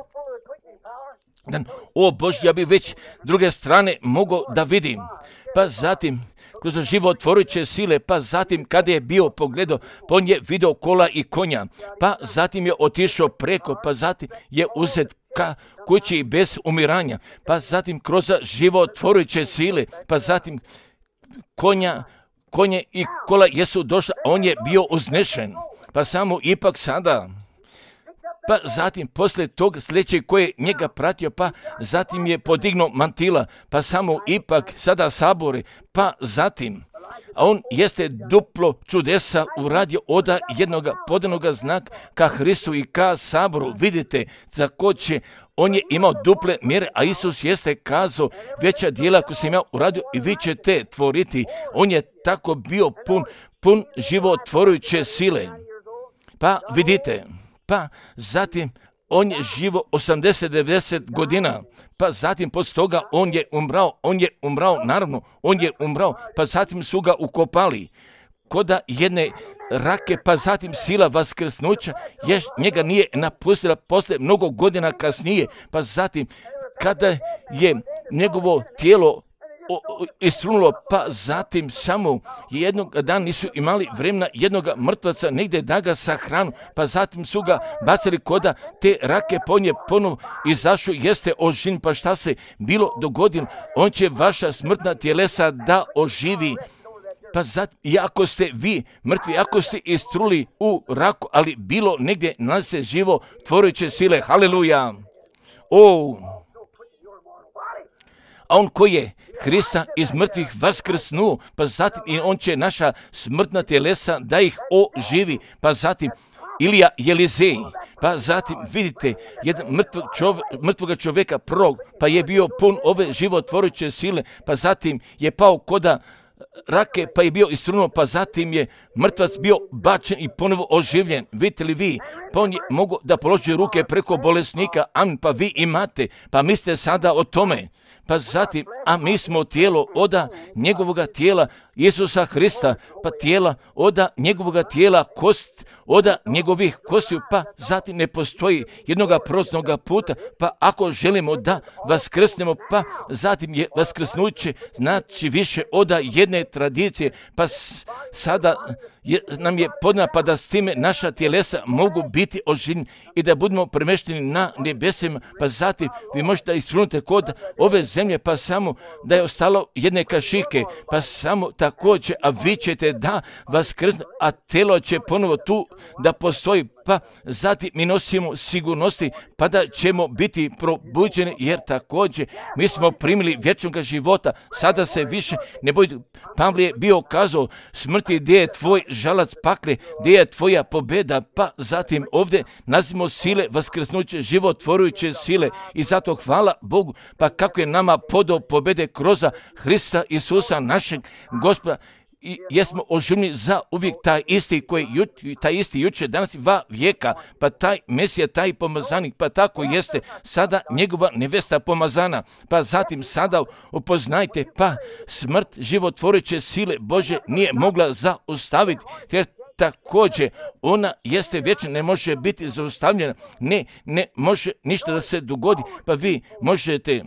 dan, o Bože, ja bi već druge strane mogao da vidim. Pa zatim kroz životvorujuće sile, pa zatim kada je bio pogledao, pa on je video kola i konja, pa zatim je otišao preko, pa zatim je uzet ka kući bez umiranja, pa zatim kroz životvorujuće sile, pa zatim konja, konje i kola jesu došla, on je bio uznešen, pa samo ipak sada, pa zatim poslije tog sljedećeg koji je njega pratio, pa zatim je podignuo mantila, pa samo ipak sada sabori, pa zatim, a on jeste duplo čudesa uradio od jednog podanog znaka ka Hristu i ka saboru. Vidite, za ko će, on je imao duple mjere, a Isus jeste kazao, veća djela koju sam ja uradio i vi ćete tvoriti. On je tako bio pun, pun životvorujuće sile. Pa vidite, pa zatim on je živo osamdeset do devedeset godina, pa zatim poslije toga on je umrao, on je umrao, naravno, on je umrao, pa zatim su ga ukopali koda jedne rake, pa zatim sila vaskrsnuća ješ, njega nije napustila poslije mnogo godina kasnije, pa zatim kada je njegovo tijelo istrunulo, pa zatim samo jednog dana nisu imali vremena jednog mrtvaca negdje da ga sahranu, pa zatim su ga bacili koda te rake, pa on je ponovo izašao, jeste oživljen, pa šta se bilo dogodilo, on će vaša smrtna tjelesa da oživi. Pa zatim, iako ste vi mrtvi, ako ste istruli u raku, ali bilo negdje nalaze živo tvorujuće sile, haleluja. O, a on koji je Hrista iz mrtvih vaskrsnuo, pa zatim i on će naša smrtna tjelesa da ih oživi, pa zatim Ilija Jelizej, pa zatim vidite jedan mrtv čov, mrtvoga čovjeka prorok, pa je bio pun ove životvorujuće sile, pa zatim je pao koda rake, pa je bio istrunuo, pa zatim je mrtvac bio bačen i ponovo oživljen. Vidite li vi, pa on je mogao da položi ruke preko bolesnika, amin, pa vi imate, pa mislite sada o tome. Pa zatim, a mi smo tijelo oda njegovoga tijela Isusa Hrista, pa tijela oda njegovoga tijela kost, oda njegovih kostiju, pa zatim ne postoji jednoga proznoga puta, pa ako želimo da vaskrsnemo, pa zatim je vaskrsnuće znači više oda jedne tradicije, pa sada je, nam je podna, pa da s time naša tjelesa mogu biti oživljeni i da budemo premešteni na nebesima, pa zatim vi možete istruniti kod ove zemlje, pa samo da je ostalo jedne kašike, pa samo također, a vi ćete da vaskrsne, a telo će ponovo tu da postoji, pa zatim mi nosimo sigurnosti, pa da ćemo biti probuđeni, jer također mi smo primili vječnog života, sada se više ne bojite. Pavle je bio kazao, smrti, gdje je tvoj žalac pakle, gdje je tvoja pobjeda, pa zatim ovdje nazivamo sile vaskrsnuće, životvorujuće sile, i zato hvala Bogu, pa kako je nama podao pobjede kroz Hrista Isusa našeg Gospoda, i jesmo oživljeni za uvijek, taj isti koji taj isti jučer, danas i va vijeka, pa taj Mesija, taj pomazanik, pa tako jeste sada njegova nevesta pomazana, pa zatim sada upoznajte, pa smrt životvorujuće sile Bože nije mogla zaustaviti, jer također, ona jeste vječna, ne može biti zaustavljena, ne, ne može ništa da se dogodi, pa vi možete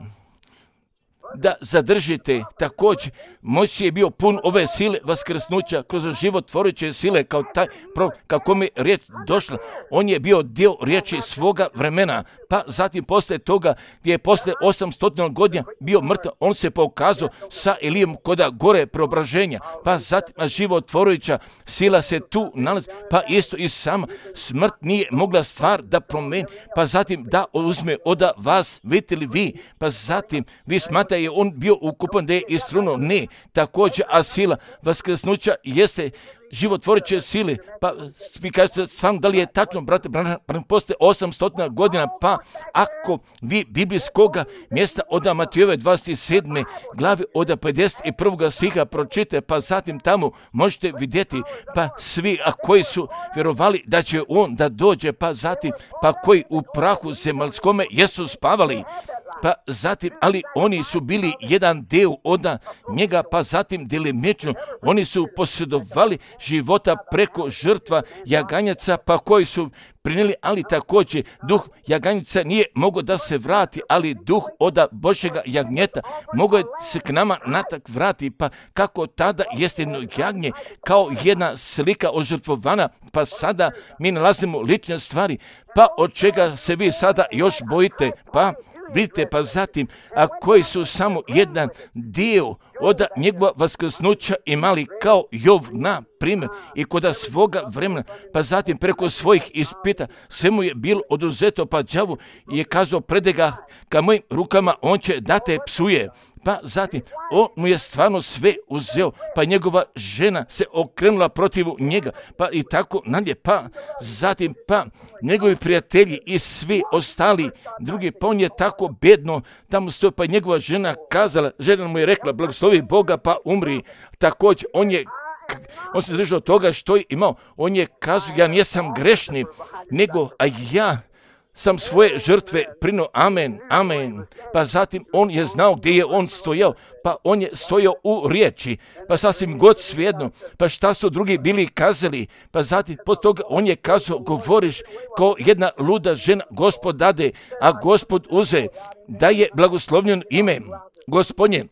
da zadržite također. Mojsije je bio pun ove sile vaskrsnuća kroz život tvoreće sile kao taj prorok kako mi riječ došla. On je bio dio riječi svoga vremena. Pa zatim posle toga gdje je posle osamsto godina bio mrtav, on se pokazao sa Elijom koda gore preobraženja. Pa zatim život tvoreća sila se tu nalazi. Pa isto i sama smrt nije mogla stvar da promeni. Pa zatim da uzme od vas, vidite li vi? Pa zatim vi smatrate je on bio ukupan da je istrunuo. Ne, također, a sila vaskrsnuća jeste životvoreće sile. Pa vi kažete stvarno da li je tačno, brate, posle osamsto godina, pa ako vi biblijskoga mjesta od Matejove dvadeset sedme glave od pedeset prvog stiha pročite, pa zatim tamo možete vidjeti, pa svi a koji su vjerovali da će on da dođe, pa zatim pa koji u prahu zemaljskome jesu spavali, pa zatim, ali oni su bili jedan dio od njega, pa zatim delimično oni su posjedovali života preko žrtva jaganjaca, pa koji su prinijeli, ali također duh jaganjica nije mogao da se vrati, ali duh od Božjega jagnjeta mogao je se k nama natak vrati, pa kako tada jeste jedno jagnje kao jedna slika ožrtvovana, pa sada mi nalazimo lične stvari, pa od čega se vi sada još bojite, pa vidite, pa zatim, a koji su samo jedan dio od njegova vaskrsnuća imali kao Jov na primjer i kod svoga vremena, pa zatim preko svojih ispita sve mu je bilo oduzeto, pa đavo je kazao prede ga ka mojim rukama on će da te psuje. Pa zatim, on mu je stvarno sve uzeo, pa njegova žena se okrenula protiv njega, pa i tako nadje, pa zatim, pa njegovi prijatelji i svi ostali drugi, pa on je tako bedno tamo stoji, pa njegova žena kazala, žena mu je rekla, blagoslovi Boga, pa umri. Također, on je on se držao toga što je imao, on je kazao, ja nisam grešni, nego, a ja sam svoje žrtve prinuo, amen, amen. Pa zatim on je znao gdje je on stojao, pa on je stojao u riječi, pa sasvim god svejedno, pa šta su drugi bili kazali, pa zatim posle toga on je kazao, govoriš kao jedna luda žena, Gospod dade, a Gospod uze, da je blagoslovljeno ime Gospodnje.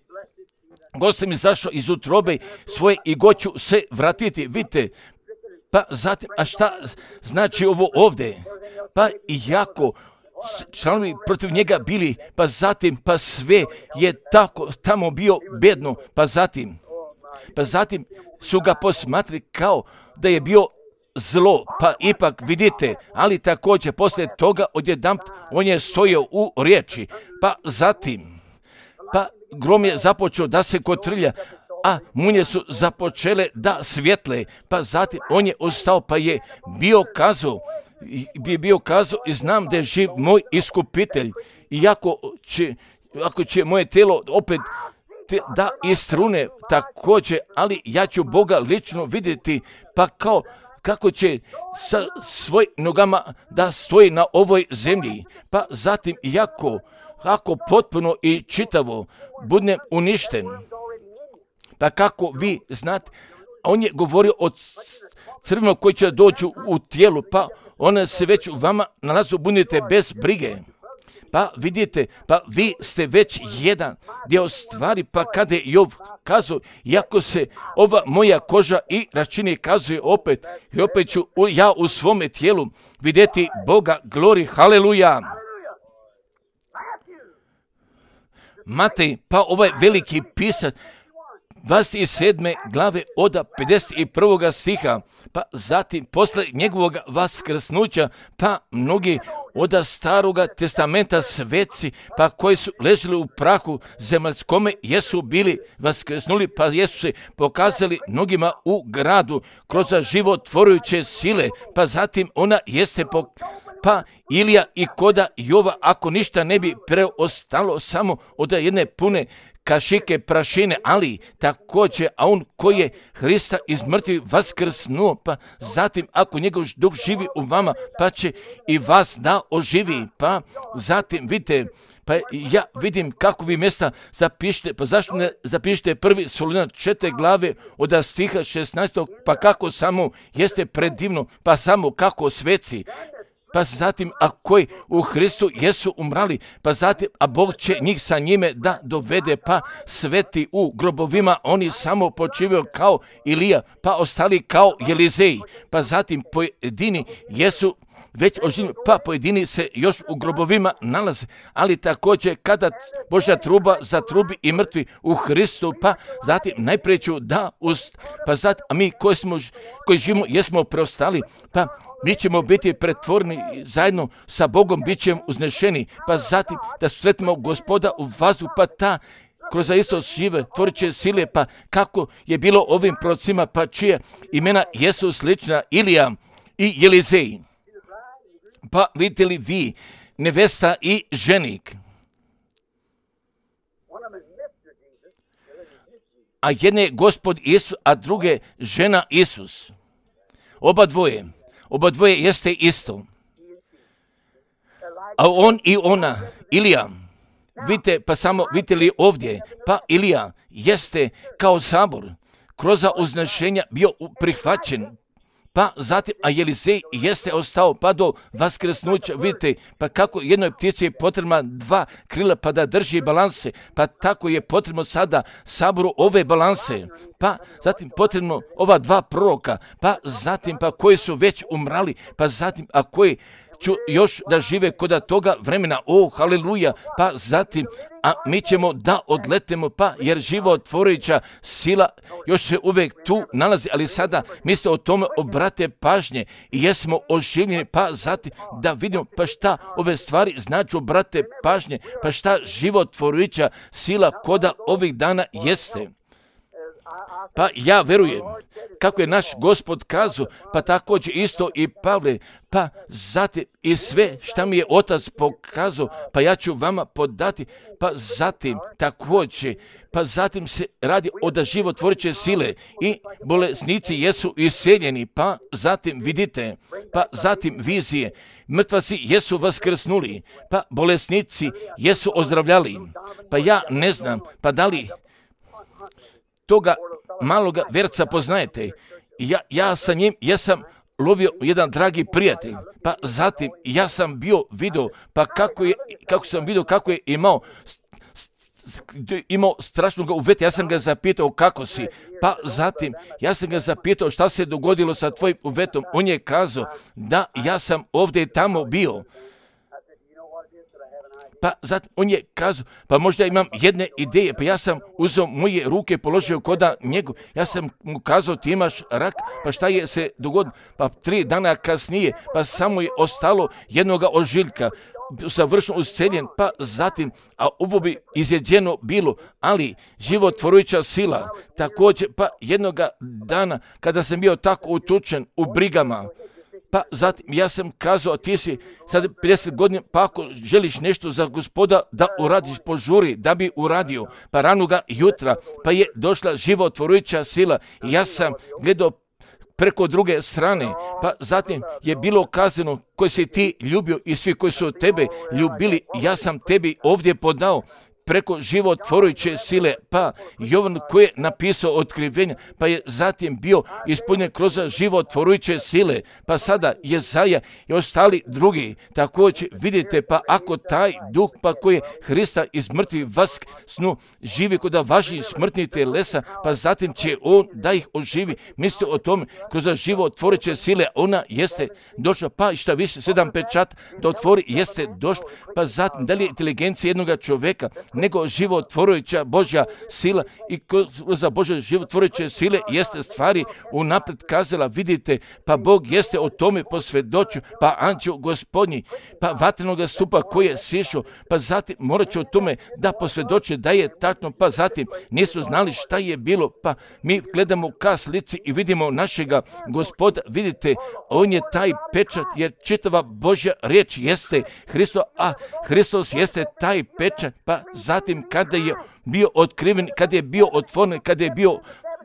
God sam izašao iz utrobe svoje i goću se vratiti, vidite. Pa zatim, a šta znači ovo ovdje? Pa iako članovi protiv njega bili, pa zatim, pa sve je tako tamo bio bedno, pa zatim, pa zatim su ga posmatrali kao da je bio zlo, pa ipak vidite, ali također poslije toga odjedanput on je stojao u riječi, pa zatim, pa grom je započeo da se kotrlja, a munje su započele da svjetle, pa zatim on je ostao, pa je bio kazao, bi bio kazao i znam da je živ moj iskupitelj, iako će, ako će moje tijelo opet te, da istrune također, ali ja ću Boga lično vidjeti, pa kao kako će sa svojim nogama da stoji na ovoj zemlji, pa zatim iako ako potpuno i čitavo budne uništen, pa kako vi znate, on je govorio o crvima koji će doći u tijelu, pa ona se već u vama nalazu, budite bez brige. Pa vidite, pa vi ste već jedan dio stvari, pa kada je Jov kazao, iako se ova moja koža i račini kazuje opet, i opet ću ja u svome tijelu vidjeti Boga, glori, haleluja. Matej, pa ovaj veliki pisac, dvadeset sedme glave od pedeset prvog stiha, pa zatim posle njegovog vaskrsnuća, pa mnogi od staroga testamenta sveci, pa koji su ležili u prahu zemaljskome, jesu bili vaskrsnuli, pa jesu se pokazali mnogima u gradu kroz životvorujuće sile, pa zatim ona jeste po pa Ilija i koda Jova, ako ništa ne bi preostalo samo od jedne pune kašike prašine, ali također, a on koji je Hrista iz mrtvih vaskrsnuo, pa zatim ako njegov duh živi u vama, pa će i vas da oživi, pa zatim vidite, Pa ja vidim kako vi mjesta zapišite, pa zašto ne zapišite prvi Soluna četiri glave od stiha šesnaestog, pa kako samo jeste predivno, pa samo kako sveci. Pa zatim, a koji u Hristu jesu umrali, pa zatim, a Bog će njih sa njime da dovede, pa sveti u grobovima, oni samo počivaju kao Ilija, pa ostali kao Jelizeji, pa zatim pojedini jesu već oživljeni, pa pojedini se još u grobovima nalaze, ali također kada Božja truba zatrubi i mrtvi u Hristu, pa zatim najprije ću da ust, pa zatim, a mi koji, smo, koji živimo jesmo preostali, pa mi ćemo biti pretvorni zajedno sa Bogom, bit ćemo uznešeni, pa zatim da sretimo Gospoda u vazduhu, pa ta kroz isto žive tvoriće sile, pa kako je bilo ovim procima, pa čije imena jesu slična Ilija i Jelizeji. Pa vidite li vi, nevesta i ženik, a jedne je Gospod Isus, a druge žena Isus. Oba dvoje, oba dvoje jeste isto. A on i ona, Ilija, vidite, pa samo vidite li ovdje, pa Ilija jeste kao sabor, kroz uznešenja bio prihvaćen, pa zatim, a Jelizej jeste ostao pa do vaskrsnuća, vidite, pa kako jednoj ptici je potrebno dva krila pa da drži balanse, pa tako je potrebno sada saboru ove balanse, pa zatim potrebno ova dva proroka, pa zatim pa koji su već umrali, pa zatim, a koji ću još da žive kod toga vremena, o, haleluja, pa zatim, a mi ćemo da odletemo, pa jer životvorujuća sila još se uvijek tu nalazi, ali sada mi se o tome obrate pažnje i jesmo oživljeni, pa zatim da vidimo pa šta ove stvari znači obrate pažnje, pa šta životvorujuća sila koda ovih dana jeste. Pa ja verujem, kako je naš Gospod kazao, pa također isto i Pavle, pa zatim i sve šta mi je Otac pokazao, pa ja ću vama podati, pa zatim također, pa zatim se radi o životvorujuće sile i bolesnici jesu isceljeni, pa zatim vidite, pa zatim vizije, mrtvaci jesu vaskrsnuli, pa bolesnici jesu ozdravljali, pa ja ne znam, pa da li toga maloga verca poznajete. Ja, ja sa njim jesam lovio jedan dragi prijatelj, pa zatim ja sam bio vidio, pa kako, je, kako sam vidio kako je imao imao strašnog uveta, ja sam ga zapitao kako si, pa zatim ja sam ga zapitao šta se dogodilo sa tvojim uvetom, on je kazao da ja sam ovdje i tamo bio. Pa zatim on je kazao, pa možda imam jedne ideje, pa ja sam uzeo moje ruke, položio koda njegu, ja sam mu kazao ti imaš rak, pa šta je se dogodilo, pa tri dana kasnije, pa samo je ostalo jednoga ožiljka, savršeno usceljen, pa zatim, a ovo bi izjeđeno bilo, ali životvorujuća sila, također, pa jednoga dana, kada sam bio tako utučen u brigama, pa zatim ja sam kazao, ti si sad pedeset godina, pa ako želiš nešto za Gospoda da uradiš, požuri da bi uradio, pa ranoga jutra, pa je došla životvorujuća sila i ja sam gledao preko druge strane, pa zatim je bilo kazano koji si ti ljubio i svi koji su tebe ljubili, ja sam tebi ovdje podao preko životvorujuće sile, pa Jovan koji je napisao otkrivenja, pa je zatim bio ispunjen kroz životvorujuće sile, pa sada Jezaja i ostali drugi, također vidite, pa ako taj duh pa koji je Hrista iz mrtvih vaskrsnu živi kod vaših smrtnih telesa, pa zatim će on da ih oživi, misli o tome kroz životvorujuće sile, ona jeste došla, pa šta više sedam pečat da otvori jeste došla, pa zatim da li je inteligencija jednog čovjeka nego životvorujuća Božja sila i za Božje životvorujuće sile jeste stvari unaprijed kazala, vidite, pa Bog jeste o tome posvjedočio, pa anđeo Gospodnji, pa vatrenoga stupa koji je sišao, pa zatim morat će o tome da posvjedoči da je tačno, pa zatim nisu znali šta je bilo, pa mi gledamo ka slici i vidimo našega Gospoda, vidite, on je taj pečat, jer čitava Božja riječ jeste Hristo, a Hristos jeste taj pečat, pa zatim kada je bio otkriven, kada je bio otvoren, kada je bio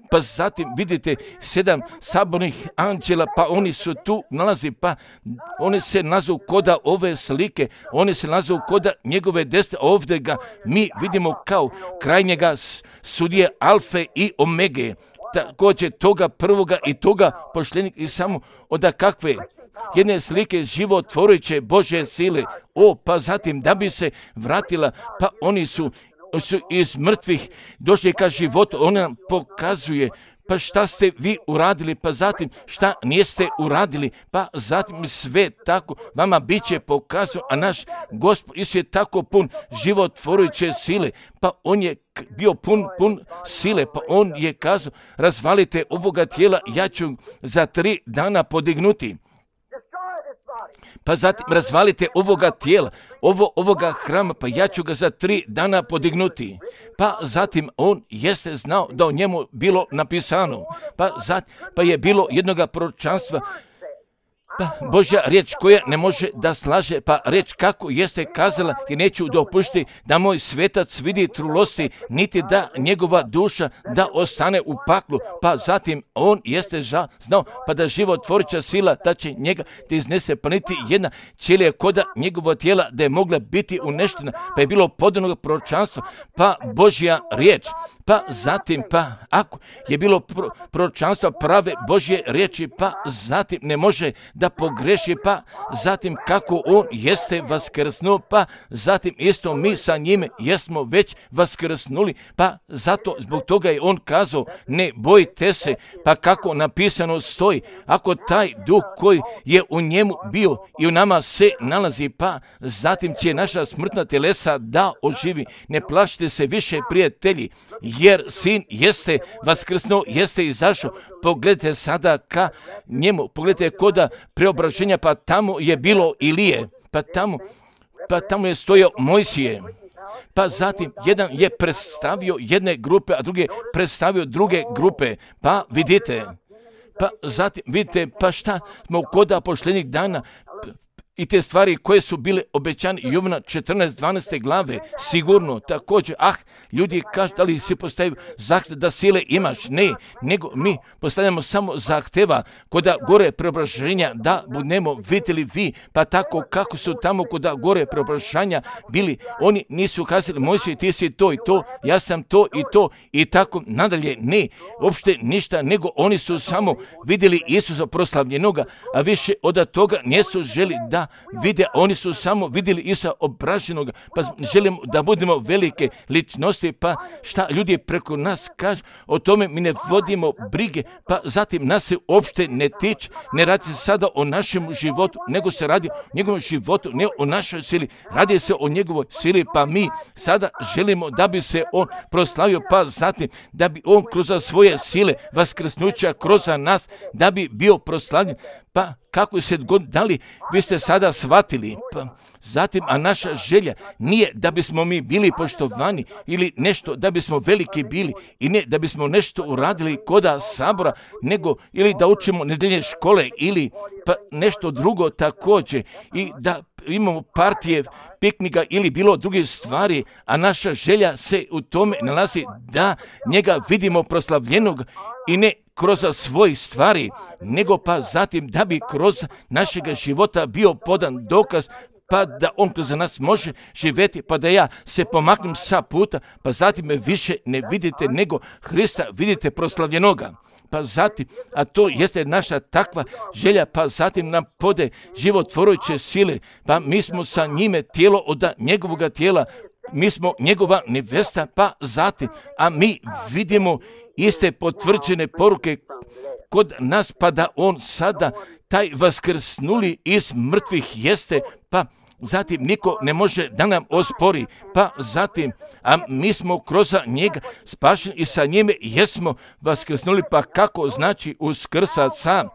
pa zatim vidite sedam sabornih anđela, pa oni su tu nalazi, pa oni se nazovu koda ove slike, oni se nazovu koda njegove desne, ovdje ga mi vidimo kao krajnjega sudije Alfe i Omege, također toga prvoga i toga pošljenika i samo od kakve jedne slike životvorujuće Božje sile. O, pa zatim da bi se vratila, pa oni su, su iz mrtvih došli ka životu, ona nam pokazuje pa šta ste vi uradili, pa zatim šta niste uradili, pa zatim sve tako vama bit će pokazano, a naš Gospod Isus je tako pun životvorujuće sile, pa on je bio pun, pun sile, pa on je kazao, razvalite ovoga tijela, ja ću za tri dana podignuti. Pa zatim razvalite ovoga tijela, ovo, ovoga hrama, pa ja ću ga za tri dana podignuti. Pa zatim on jeste znao da o njemu bilo napisano. Pa, zatim, pa je bilo jednoga proročanstva, pa Božja riječ koja ne može da slaže, pa riječ kako jeste kazala i neću dopuštiti da moj svetac vidi trulosti, niti da njegova duša da ostane u paklu, pa zatim on jeste ža, znao, pa da životvoruća sila da će njega da iznese, pa niti jedna ćelija koda njegova tijela da je mogla biti uneštena, pa je bilo podanog proročanstva, pa Božja riječ, pa zatim, pa ako je bilo pro, proročanstvo prave Božje riječi, pa zatim ne može da pogreši, pa zatim kako on jeste vaskrsnuo, pa zatim isto mi sa njime jesmo već vaskrsnuli, pa zato zbog toga je on kazao, ne bojte se, pa kako napisano stoji, ako taj duh koji je u njemu bio i u nama se nalazi, pa zatim će naša smrtna telesa da oživi. Ne plašite se više, prijatelji, jer sin jeste vaskrsnuo, jeste izašao. Pogledajte sada ka njemu, pogledajte koda preobraženja, pa tamo je bilo Ilije, pa tamo, pa tamo je stojao Mojsije. Pa zatim jedan je predstavio jedne grupe, a drugi je predstavio druge grupe. Pa vidite, pa zatim vidite, pa šta smo koda pošljenih dana i te stvari koje su bile obećane Jovana četrnaest dvanaeste glave, sigurno također, ah, ljudi kažu da li si postavio zahtjev da sile imaš, ne, nego mi postavljamo samo zahtjeva koda gore preobraženja da budemo vidjeli vi, pa tako kako su tamo koda gore preobraženja bili, oni nisu kazali, Mojsije ti si to i to, ja sam to i to i tako nadalje, ne, uopšte ništa, nego oni su samo vidjeli Isusa proslavljenoga, a više od toga nisu želi da vide, oni su samo vidjeli Isusa obraženog, pa želimo da budemo velike ličnosti, pa šta ljudi preko nas kažu, o tome mi ne vodimo brige, pa zatim nas se uopšte ne tiče, ne radi se sada o našem životu, nego se radi o njegovom životu, ne o našoj sili, radi se o njegovoj sili, pa mi sada želimo da bi se on proslavio, pa zatim da bi on kroz svoje sile vaskrsnuća kroz nas, da bi bio proslavljen. Pa kako se god, da li vi ste sada shvatili, pa zatim, a naša želja nije da bismo mi bili poštovani ili nešto, da bismo veliki bili i ne da bismo nešto uradili koda sabora, nego ili da učimo nedeljne škole ili pa nešto drugo također i da imamo partije, piknika ili bilo druge stvari, a naša želja se u tome nalazi da njega vidimo proslavljenog i ne kroz svojih stvari, nego pa zatim da bi kroz našega života bio podan dokaz, pa da on kroz nas može živjeti, pa da ja se pomaknem sa puta, pa zatim me više ne vidite nego Hrista vidite proslavljenoga. Pa zatim, a to jeste naša takva želja, pa zatim nam pode životvorujuće sile, pa mi smo sa njime tijelo od njegovoga tijela, mi smo njegova nevesta, pa zatim, a mi vidimo iste potvrđene poruke kod nas, pa da on sada taj vaskrsnuli iz mrtvih jeste, pa zatim niko ne može da nam ospori, pa zatim, a mi smo kroz njega spašeni i sa njime jesmo vaskrsnuli, pa kako znači uskrsat sam?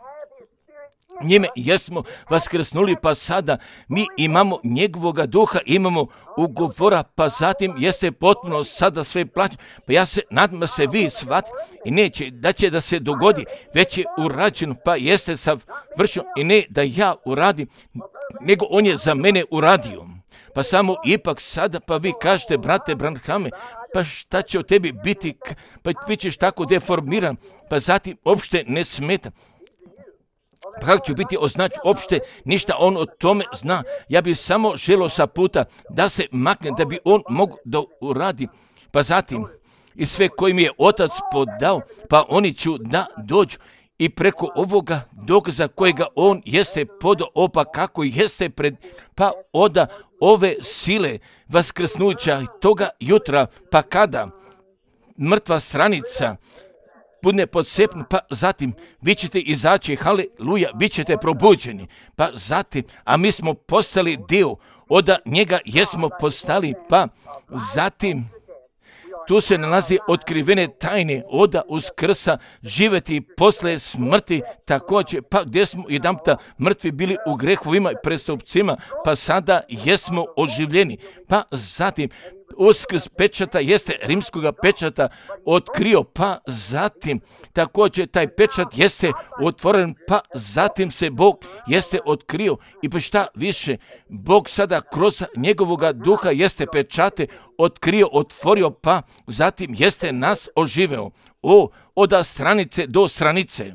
Njime jesmo vaskrsnuli, pa sada mi imamo njegovoga duha, imamo ugovora, pa zatim jeste potpuno sada sve plaćeno. Pa ja se nadam da se vi shvatite i neće da će da se dogodi, već je urađeno, pa jeste savršeno i ne da ja uradim, nego on je za mene uradio. Pa samo ipak sada, pa vi kažete, brate Branhame, pa šta će o tebi biti, pa bit ćeš tako deformiran, pa zatim uopšte ne smeta. Pa kako ću biti označ uopšte, ništa on o tome zna. Ja bih samo želio sa puta da se makne, da bi on mogu da uradi. Pa zatim, i sve koji mi je otac podao, pa oni ću da dođu. I preko ovoga dokaza kojega on jeste podao, opa kako jeste pred, pa oda ove sile vaskrsnuća toga jutra, pa kada mrtva stranica bude podsepna, pa zatim vi ćete izaći, haleluja, bit ćete probuđeni, pa zatim, a mi smo postali dio, oda njega jesmo postali, pa zatim, tu se nalazi otkrivene tajne oda uskrsa, živeti posle smrti također, pa gdje smo jedanputa mrtvi bili u grehovima i prestupcima, pa sada jesmo oživljeni. Pa zatim uskrs pečata jeste rimskoga pečata otkrio, pa zatim također taj pečat jeste otvoren, pa zatim se Bog jeste otkrio i pa šta više, Bog sada kroz njegovoga duha jeste pečate otkrio, otvorio, pa zatim jeste nas oživeo. O, od stranice do stranice.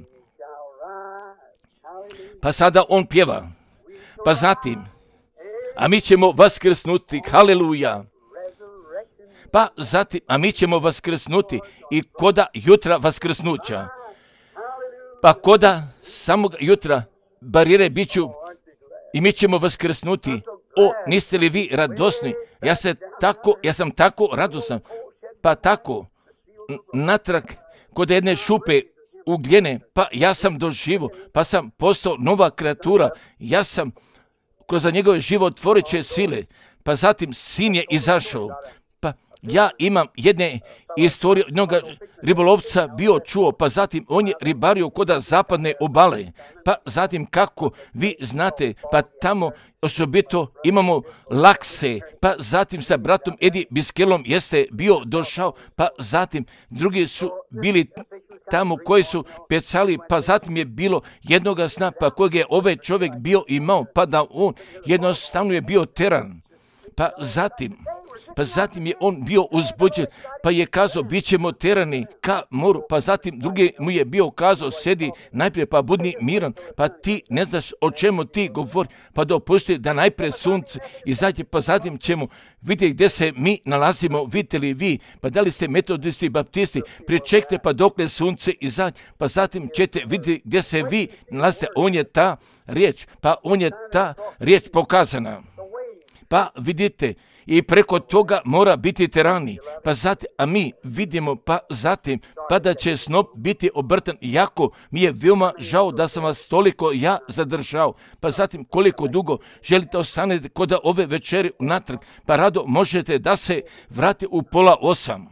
Pa sada on pjeva, pa zatim, a mi ćemo vaskrsnuti, haleluja. Pa zatim, a mi ćemo vaskrsnuti i koda jutra vaskrsnuća. Pa koda samog jutra barijere bit ću i mi ćemo vaskrsnuti. O, niste li vi radosni? Ja, se tako, ja sam tako radosan. Pa tako, natrag kod jedne šupe ugljene, pa ja sam doživo, pa sam postao nova kreatura. Ja sam kroz njegove životvoreće sile, pa zatim sin je izašao. Ja imam jedne istorije, jednog ribolovca bio čuo, pa zatim on je ribario koda zapadne obale, pa zatim kako vi znate, pa tamo osobito imamo lakse, pa zatim sa bratom Edi Biskelom jeste bio došao, pa zatim drugi su bili tamo koji su pecali, pa zatim je bilo jednoga sna, pa kojeg je ovaj čovjek bio imao, pa da on jednostavno je bio teran, pa zatim Pa zatim je on bio uzbuđen, pa je kazao, bit ćemo terani ka moru, pa zatim drugi mu je bio kazao, sedi najprije, pa budi miran, pa ti ne znaš o čemu ti govori, pa dopusti da najprije sunce izađe, pa zatim ćemo vidjeti gdje se mi nalazimo, vidite li vi, pa da li ste metodisti, baptisti, pričekajte pa dokle sunce izađe, pa zatim ćete vidjeti gdje se vi nalazite, on je ta riječ, pa on je ta riječ pokazana. Pa vidite, i preko toga mora biti terani, pa zatim, a mi vidimo, pa zatim, pa da će snop biti obrtan, jako mi je veoma žao da sam vas toliko ja zadržao, pa zatim koliko dugo želite ostanete kod ove večeri unatrag, pa rado možete da se vrati u pola osam.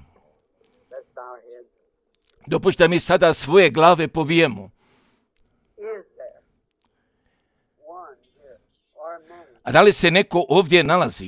Dopušta mi sada svoje glave povijemo. A da li se neko ovdje nalazi?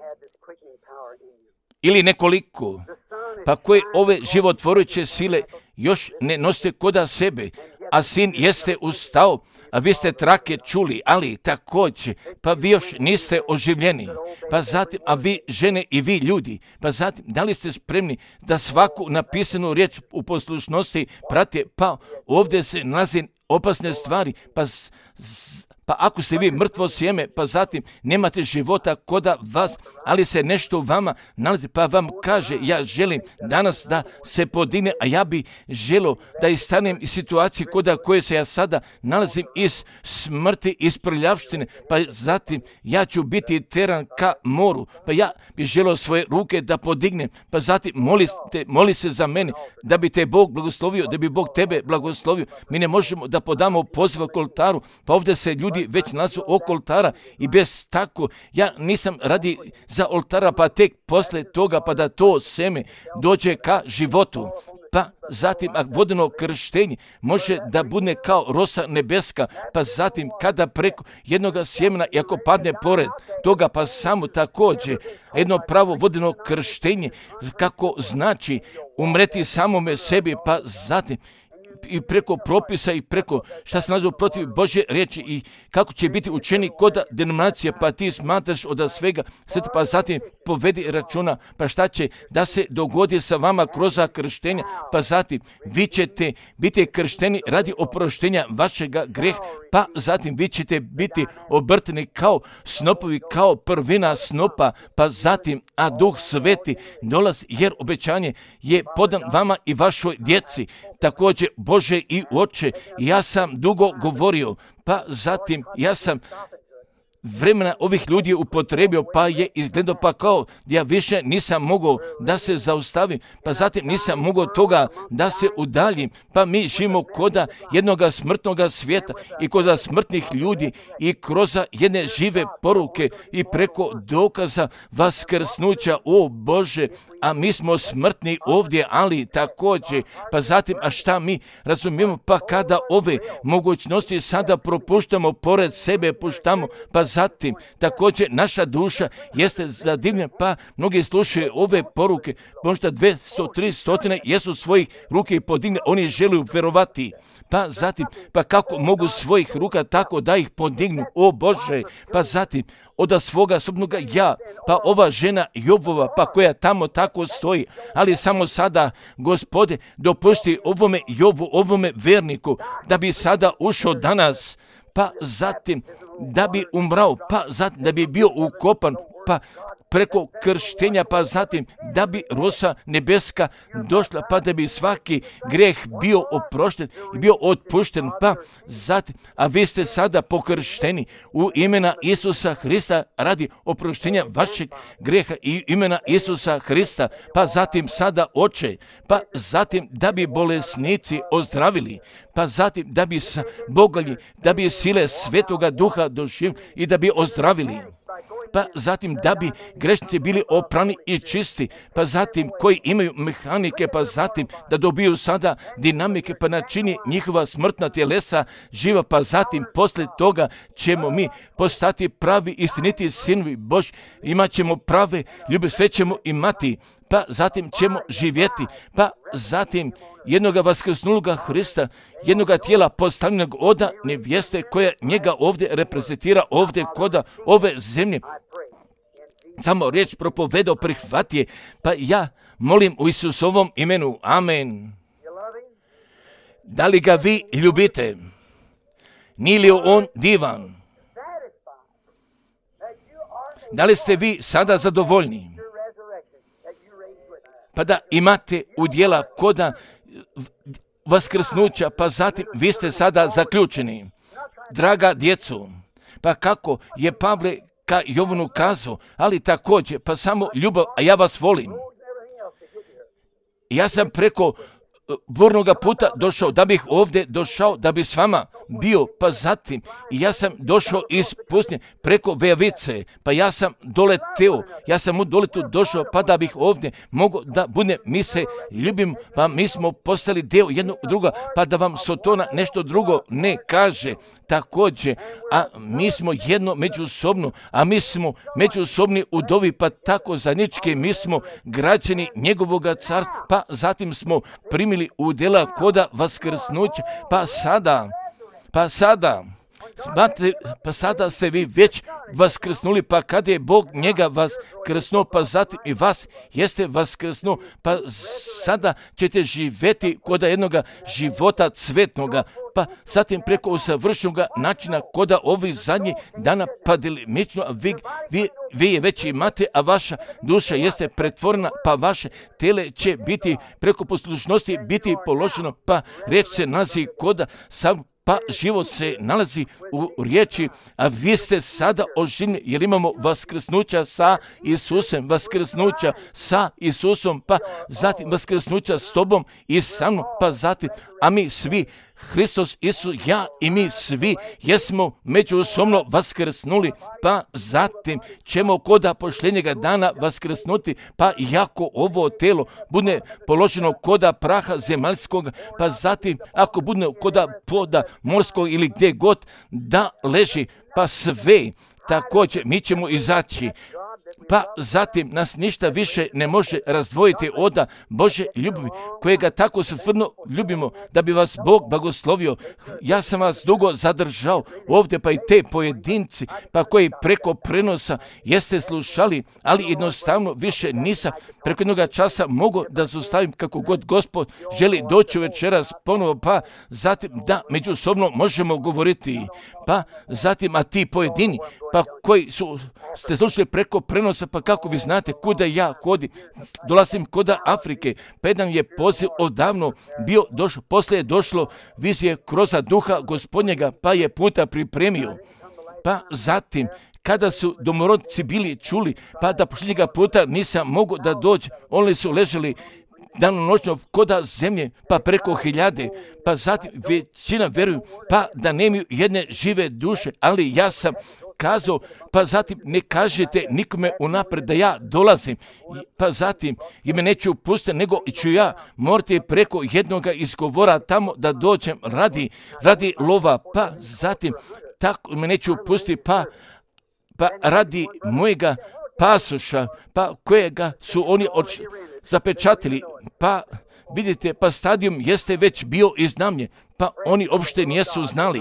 Ili nekoliko, pa koje ove životvorujuće sile još ne nosite koda sebe, a sin jeste ustao, a vi ste trake čuli, ali također, pa vi još niste oživljeni, pa zatim, a vi žene i vi ljudi, pa zatim, da li ste spremni da svaku napisanu riječ u poslušnosti prate, pa ovdje se nalazi opasne stvari, pa z, z, Pa ako ste vi mrtvo sjeme, pa zatim nemate života koda vas, ali se nešto u vama nalazi, pa vam kaže, ja želim danas da se podigne, a ja bi želio da istanem iz situacije koda koje se ja sada nalazim iz smrti, iz prljavštine, pa zatim ja ću biti teran ka moru, pa ja bi želio svoje ruke da podignem, pa zatim moli, te, moli se za mene, da bi te Bog blagoslovio, da bi Bog tebe blagoslovio. Mi ne možemo da podamo poziv k oltaru, pa ovdje se ljudi već nasu oko oltara i bez tako, ja nisam radi za oltara, pa tek posle toga pa da to seme dođe ka životu. Pa zatim, a vodeno krštenje može da bude kao rosa nebeska, pa zatim kada preko jednoga sjemena, i ako padne pored toga, pa samo također jedno pravo vodeno krštenje, kako znači umreti samome sebi, pa zatim i preko propisa i preko šta se nazva protiv Božje riječi i kako će biti učeni kod denominacija, pa ti smatraš od svega, pa zatim povedi računa, pa šta će da se dogodi sa vama kroz krštenja, pa zatim vi ćete biti kršteni radi oproštenja vašega greha, pa zatim vi ćete biti obrteni kao snopovi, kao prvina snopa, pa zatim, a Duh Sveti dolazi, jer obećanje je podan vama i vašoj djeci. Također, Bože i Oče, ja sam dugo govorio, pa zatim ja sam vremena ovih ljudi upotrebio, pa je izgledao pa kao ja više nisam mogao da se zaustavim, pa zatim nisam mogao toga da se udaljim, pa mi živimo koda jednoga smrtnoga svijeta i koda smrtnih ljudi i kroz jedne žive poruke i preko dokaza vaskrsnuća, o Bože, a mi smo smrtni ovdje, ali također, pa zatim, a šta mi razumijemo, pa kada ove mogućnosti sada propuštamo, pored sebe puštamo, pa zatim, također, naša duša jeste zadivljena, pa mnogi slušaju ove poruke, možda dvjesto, tristo jesu svojih ruke podigne, oni žele vjerovati, pa zatim, pa kako mogu svojih ruka tako da ih podignu, o Bože, pa zatim, od svoga sobnoga ja, pa ova žena Jobova, pa koja tamo tako stoji, ali samo sada, Gospode, dopusti ovome Jobu, ovome verniku, da bi sada ušao danas, pa zatim da bi umrao, pa zatim da bi bio ukopan, pa preko krštenja, pa zatim da bi rosa nebeska došla, pa da bi svaki greh bio oprošten i bio otpušten, pa zatim, a vi ste sada pokršteni u imena Isusa Hrista radi oproštenja vašeg greha i imena Isusa Hrista, pa zatim sada Oče, pa zatim da bi bolesnici ozdravili, pa zatim da bi bogalji, da bi sile Svetoga Duha doživjeli i da bi ozdravili, pa zatim da bi grešnici bili oprani i čisti, pa zatim koji imaju mehanike, pa zatim da dobiju sada dinamike, pa načini njihova smrtna tjelesa živa, pa zatim poslije toga ćemo mi postati pravi istiniti sinovi Božji, imat ćemo prave ljubav, sve ćemo imati, pa zatim ćemo živjeti, pa zatim jednoga vaskrsnuloga Hrista, jednoga tijela postavljenog oda nevjeste koja njega ovdje reprezentira, ovdje koda ove zemlje. Samo riječ propovedao, prihvatije, pa ja molim u Isusovom imenu, amen. Da li ga vi ljubite? Nije li on divan? Da li ste vi sada zadovoljni? Pa da imate udjela koda vaskrsnuća, pa zatim vi ste sada zaključeni. Draga djecu, pa kako je Pavle ka Jovanu kazao, ali također, pa samo ljubav, a ja vas volim. Ja sam preko burnoga puta došao, da bih ovdje došao, da bi s vama bio, pa zatim ja sam došao iz pustinje preko Vejavice, pa ja sam doleteo, ja sam u doletu došao, pa da bih ovdje mogao da budem, mi se ljubim, pa mi smo postali dio jednog druga, pa da vam Sotona nešto drugo ne kaže, također, a mi smo jedno međusobno, a mi smo međusobni udovi, pa tako zajednički, mi smo građani njegovoga carstva, pa zatim smo primili udjela koda vaskrsnuća, pa sada, pa sada, Smate, pa sada ste vi već vaskrsnuli, pa kad je Bog njega vaskrsnuo, pa zatim i vas jeste vaskrsnuo, pa sada ćete živjeti koda jednoga života cvetnoga, pa zatim preko usavršenog načina koda ovih zadnjih dana, pa delimično, vi, vi, vi je već imate, a vaša duša jeste pretvorena, pa vaše tele će biti preko poslušnosti biti položeno, pa riječ se nalazi koda sam, pa život se nalazi u riječi, a vi ste sada oživljeni, jer imamo vaskrsnuća sa Isusem, vaskrsnuća sa Isusom, pa zatim vaskrsnuća s tobom i sa mnom, pa zatim, a mi svi, Hristos, Isus, ja i mi svi jesmo međusobno vaskrsnuli, pa zatim ćemo koda pošljenjega dana vaskrsnuti, pa jako ovo telo bude položeno koda praha zemaljskog, pa zatim ako bude koda poda morskog ili gdje god da leži, pa sve također mi ćemo izaći. pa zatim nas ništa više ne može razdvojiti od Bože ljubavi, kojega tako srcno ljubimo, da bi vas Bog blagoslovio. Ja sam vas dugo zadržao ovdje, pa i te pojedinci, pa koji preko prenosa jeste slušali, ali jednostavno više nisam preko jednog časa mogu da zaustavim kako god Gospod želi doći večeras ponovo, pa zatim da međusobno možemo govoriti, pa zatim, a ti pojedini, pa koji su ste slušali preko prenosa, pa kako vi znate kuda ja hodim, dolazim kuda Afrike, pa jedan je poziv odavno bio došlo, poslije je došlo vizije kroz duha Gospodnjega, pa je puta pripremio, pa zatim kada su domorodci bili čuli, pa da posljednjega puta nisam mogu da dođu, oni su ležali danonoćno koda zemlje, pa preko hiljade, pa zatim većina veruju, pa da nemaju jedne žive duše, ali ja sam kazao, pa zatim ne kažete nikome unapred da ja dolazim, pa zatim i me neću pustiti, nego ću ja morati preko jednoga izgovora tamo da dođem radi, radi lova, pa zatim tako me neću pustiti, pa pa radi mojega pasoša, pa kojega su oni od, zapečatili, pa vidite, pa stadion jeste već bio iznajmljen, pa oni uopšte nisu znali.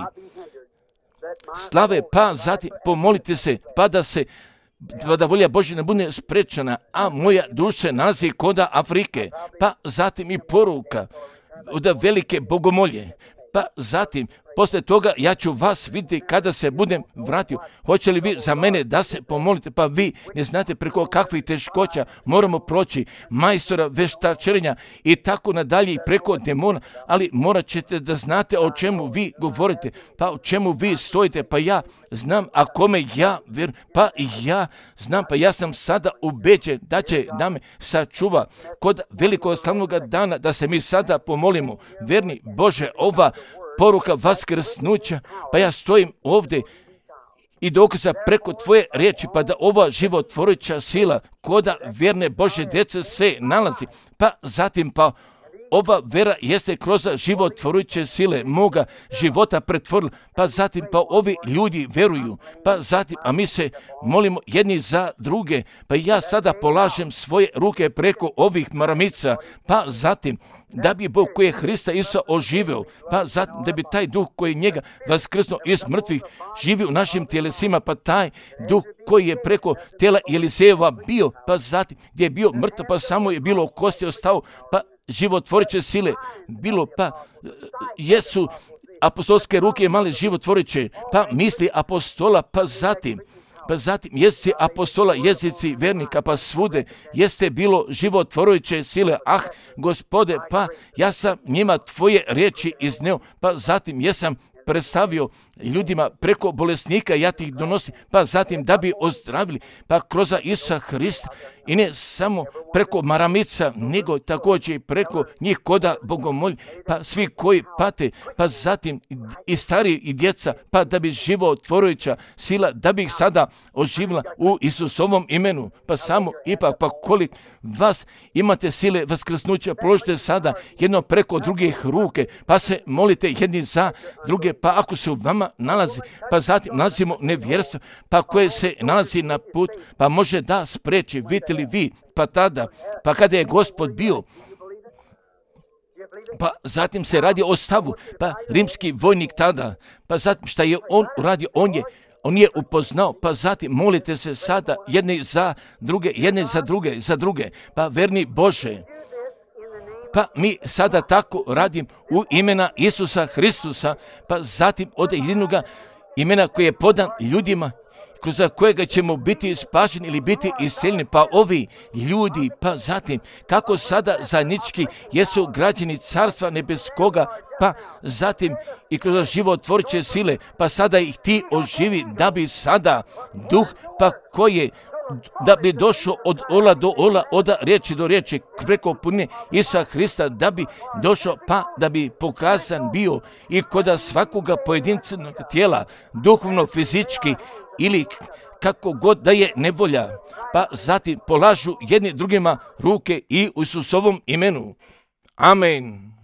Slave, pa zatim pomolite se, pa da se, pa da volja Božja ne bude sprečana, a moja duša se nalazi koda Afrike, pa zatim i poruka od velike bogomolje, pa zatim poslije toga ja ću vas vidjeti kada se budem vratio. Hoće li vi za mene da se pomolite? Pa vi ne znate preko kakvih teškoća moramo proći, majstora veštačenja i tako nadalje i preko demona, ali morat ćete da znate o čemu vi govorite, pa o čemu vi stojite, pa ja znam, a kome ja vjerujem, pa ja znam, pa ja sam sada ubeđen da će da me sačuva kod velikog slavnog dana, da se mi sada pomolimo. Verni Bože, ova poruka vaskrsnuća, pa ja stojim ovdje i dokaza preko tvoje riječi, pa da ova životvoruća sila koda vjerne Bože djece se nalazi, pa zatim pa ova vera jeste kroz životvoruće sile moga života pretvorila, pa zatim pa ovi ljudi veruju, pa zatim, a mi se molimo jedni za druge, pa ja sada polažem svoje ruke preko ovih maramica, pa zatim da bi Bog koji je Hrista Isusa oživeo, pa zatim da bi taj duh koji njega vaskrsnuo iz mrtvih živi u našim tjelesima, pa taj duh koji je preko tijela Elizejeva bio, pa zatim gdje je bio mrtav, pa samo je bilo kosti ostao, pa životvoreće sile bilo, pa jesu apostolske ruke imale životvoreće, pa misli apostola, pa zatim pa zatim jezici apostola, jezici vernika, pa svude jeste bilo životvorujuće sile. Ah, Gospode, pa ja sam njima tvoje riječi izneo, pa zatim jesam predstavio ljudima preko bolesnika, ja ti ih donosim, pa zatim da bi ozdravili, pa kroz Isusa Hrista, i ne samo preko maramica, nego također i preko njih koda bogomolj, pa svi koji pate, pa zatim i stari i djeca, pa da bi životvorujuća sila, da bi ih sada oživila u Isusovom imenu, pa samo ipak, pa koliko vas imate sile vaskrsnuća, položite sada jedno preko drugih ruke, pa se molite jedni za druge, pa ako se u vama nalazi, pa zatim nalazimo nevjerstvo, pa koje se nalazi na put, pa može da spreči, vidite li vi, pa tada, pa kada je Gospod bio, pa zatim se radi o stavu, pa rimski vojnik tada, pa zatim šta je on uradio, on je On je upoznao, pa zatim molite se sada jedni za druge, jedni za druge, za druge, pa verni Bože, pa mi sada tako radim u imena Isusa Hristusa, pa zatim od jedinoga imena koje je podan ljudima, kroz kojega ćemo biti spašeni ili biti iseljeni, pa ovi ljudi, pa zatim kako sada zajednički jesu građani Carstva Nebeskoga, pa zatim i kroz životvoruće sile, pa sada ih ti oživi, da bi sada duh, pa koji da bi došao od ola do ola, od riječi do riječi, preko punine Isusa Hrista, da bi došao, pa da bi pokazan bio i kod svakoga pojedincenog tijela, duhovno, fizički, ili kako god da je nevolja, pa zatim polažu jedni drugima ruke i u Isusovom imenu. Amen.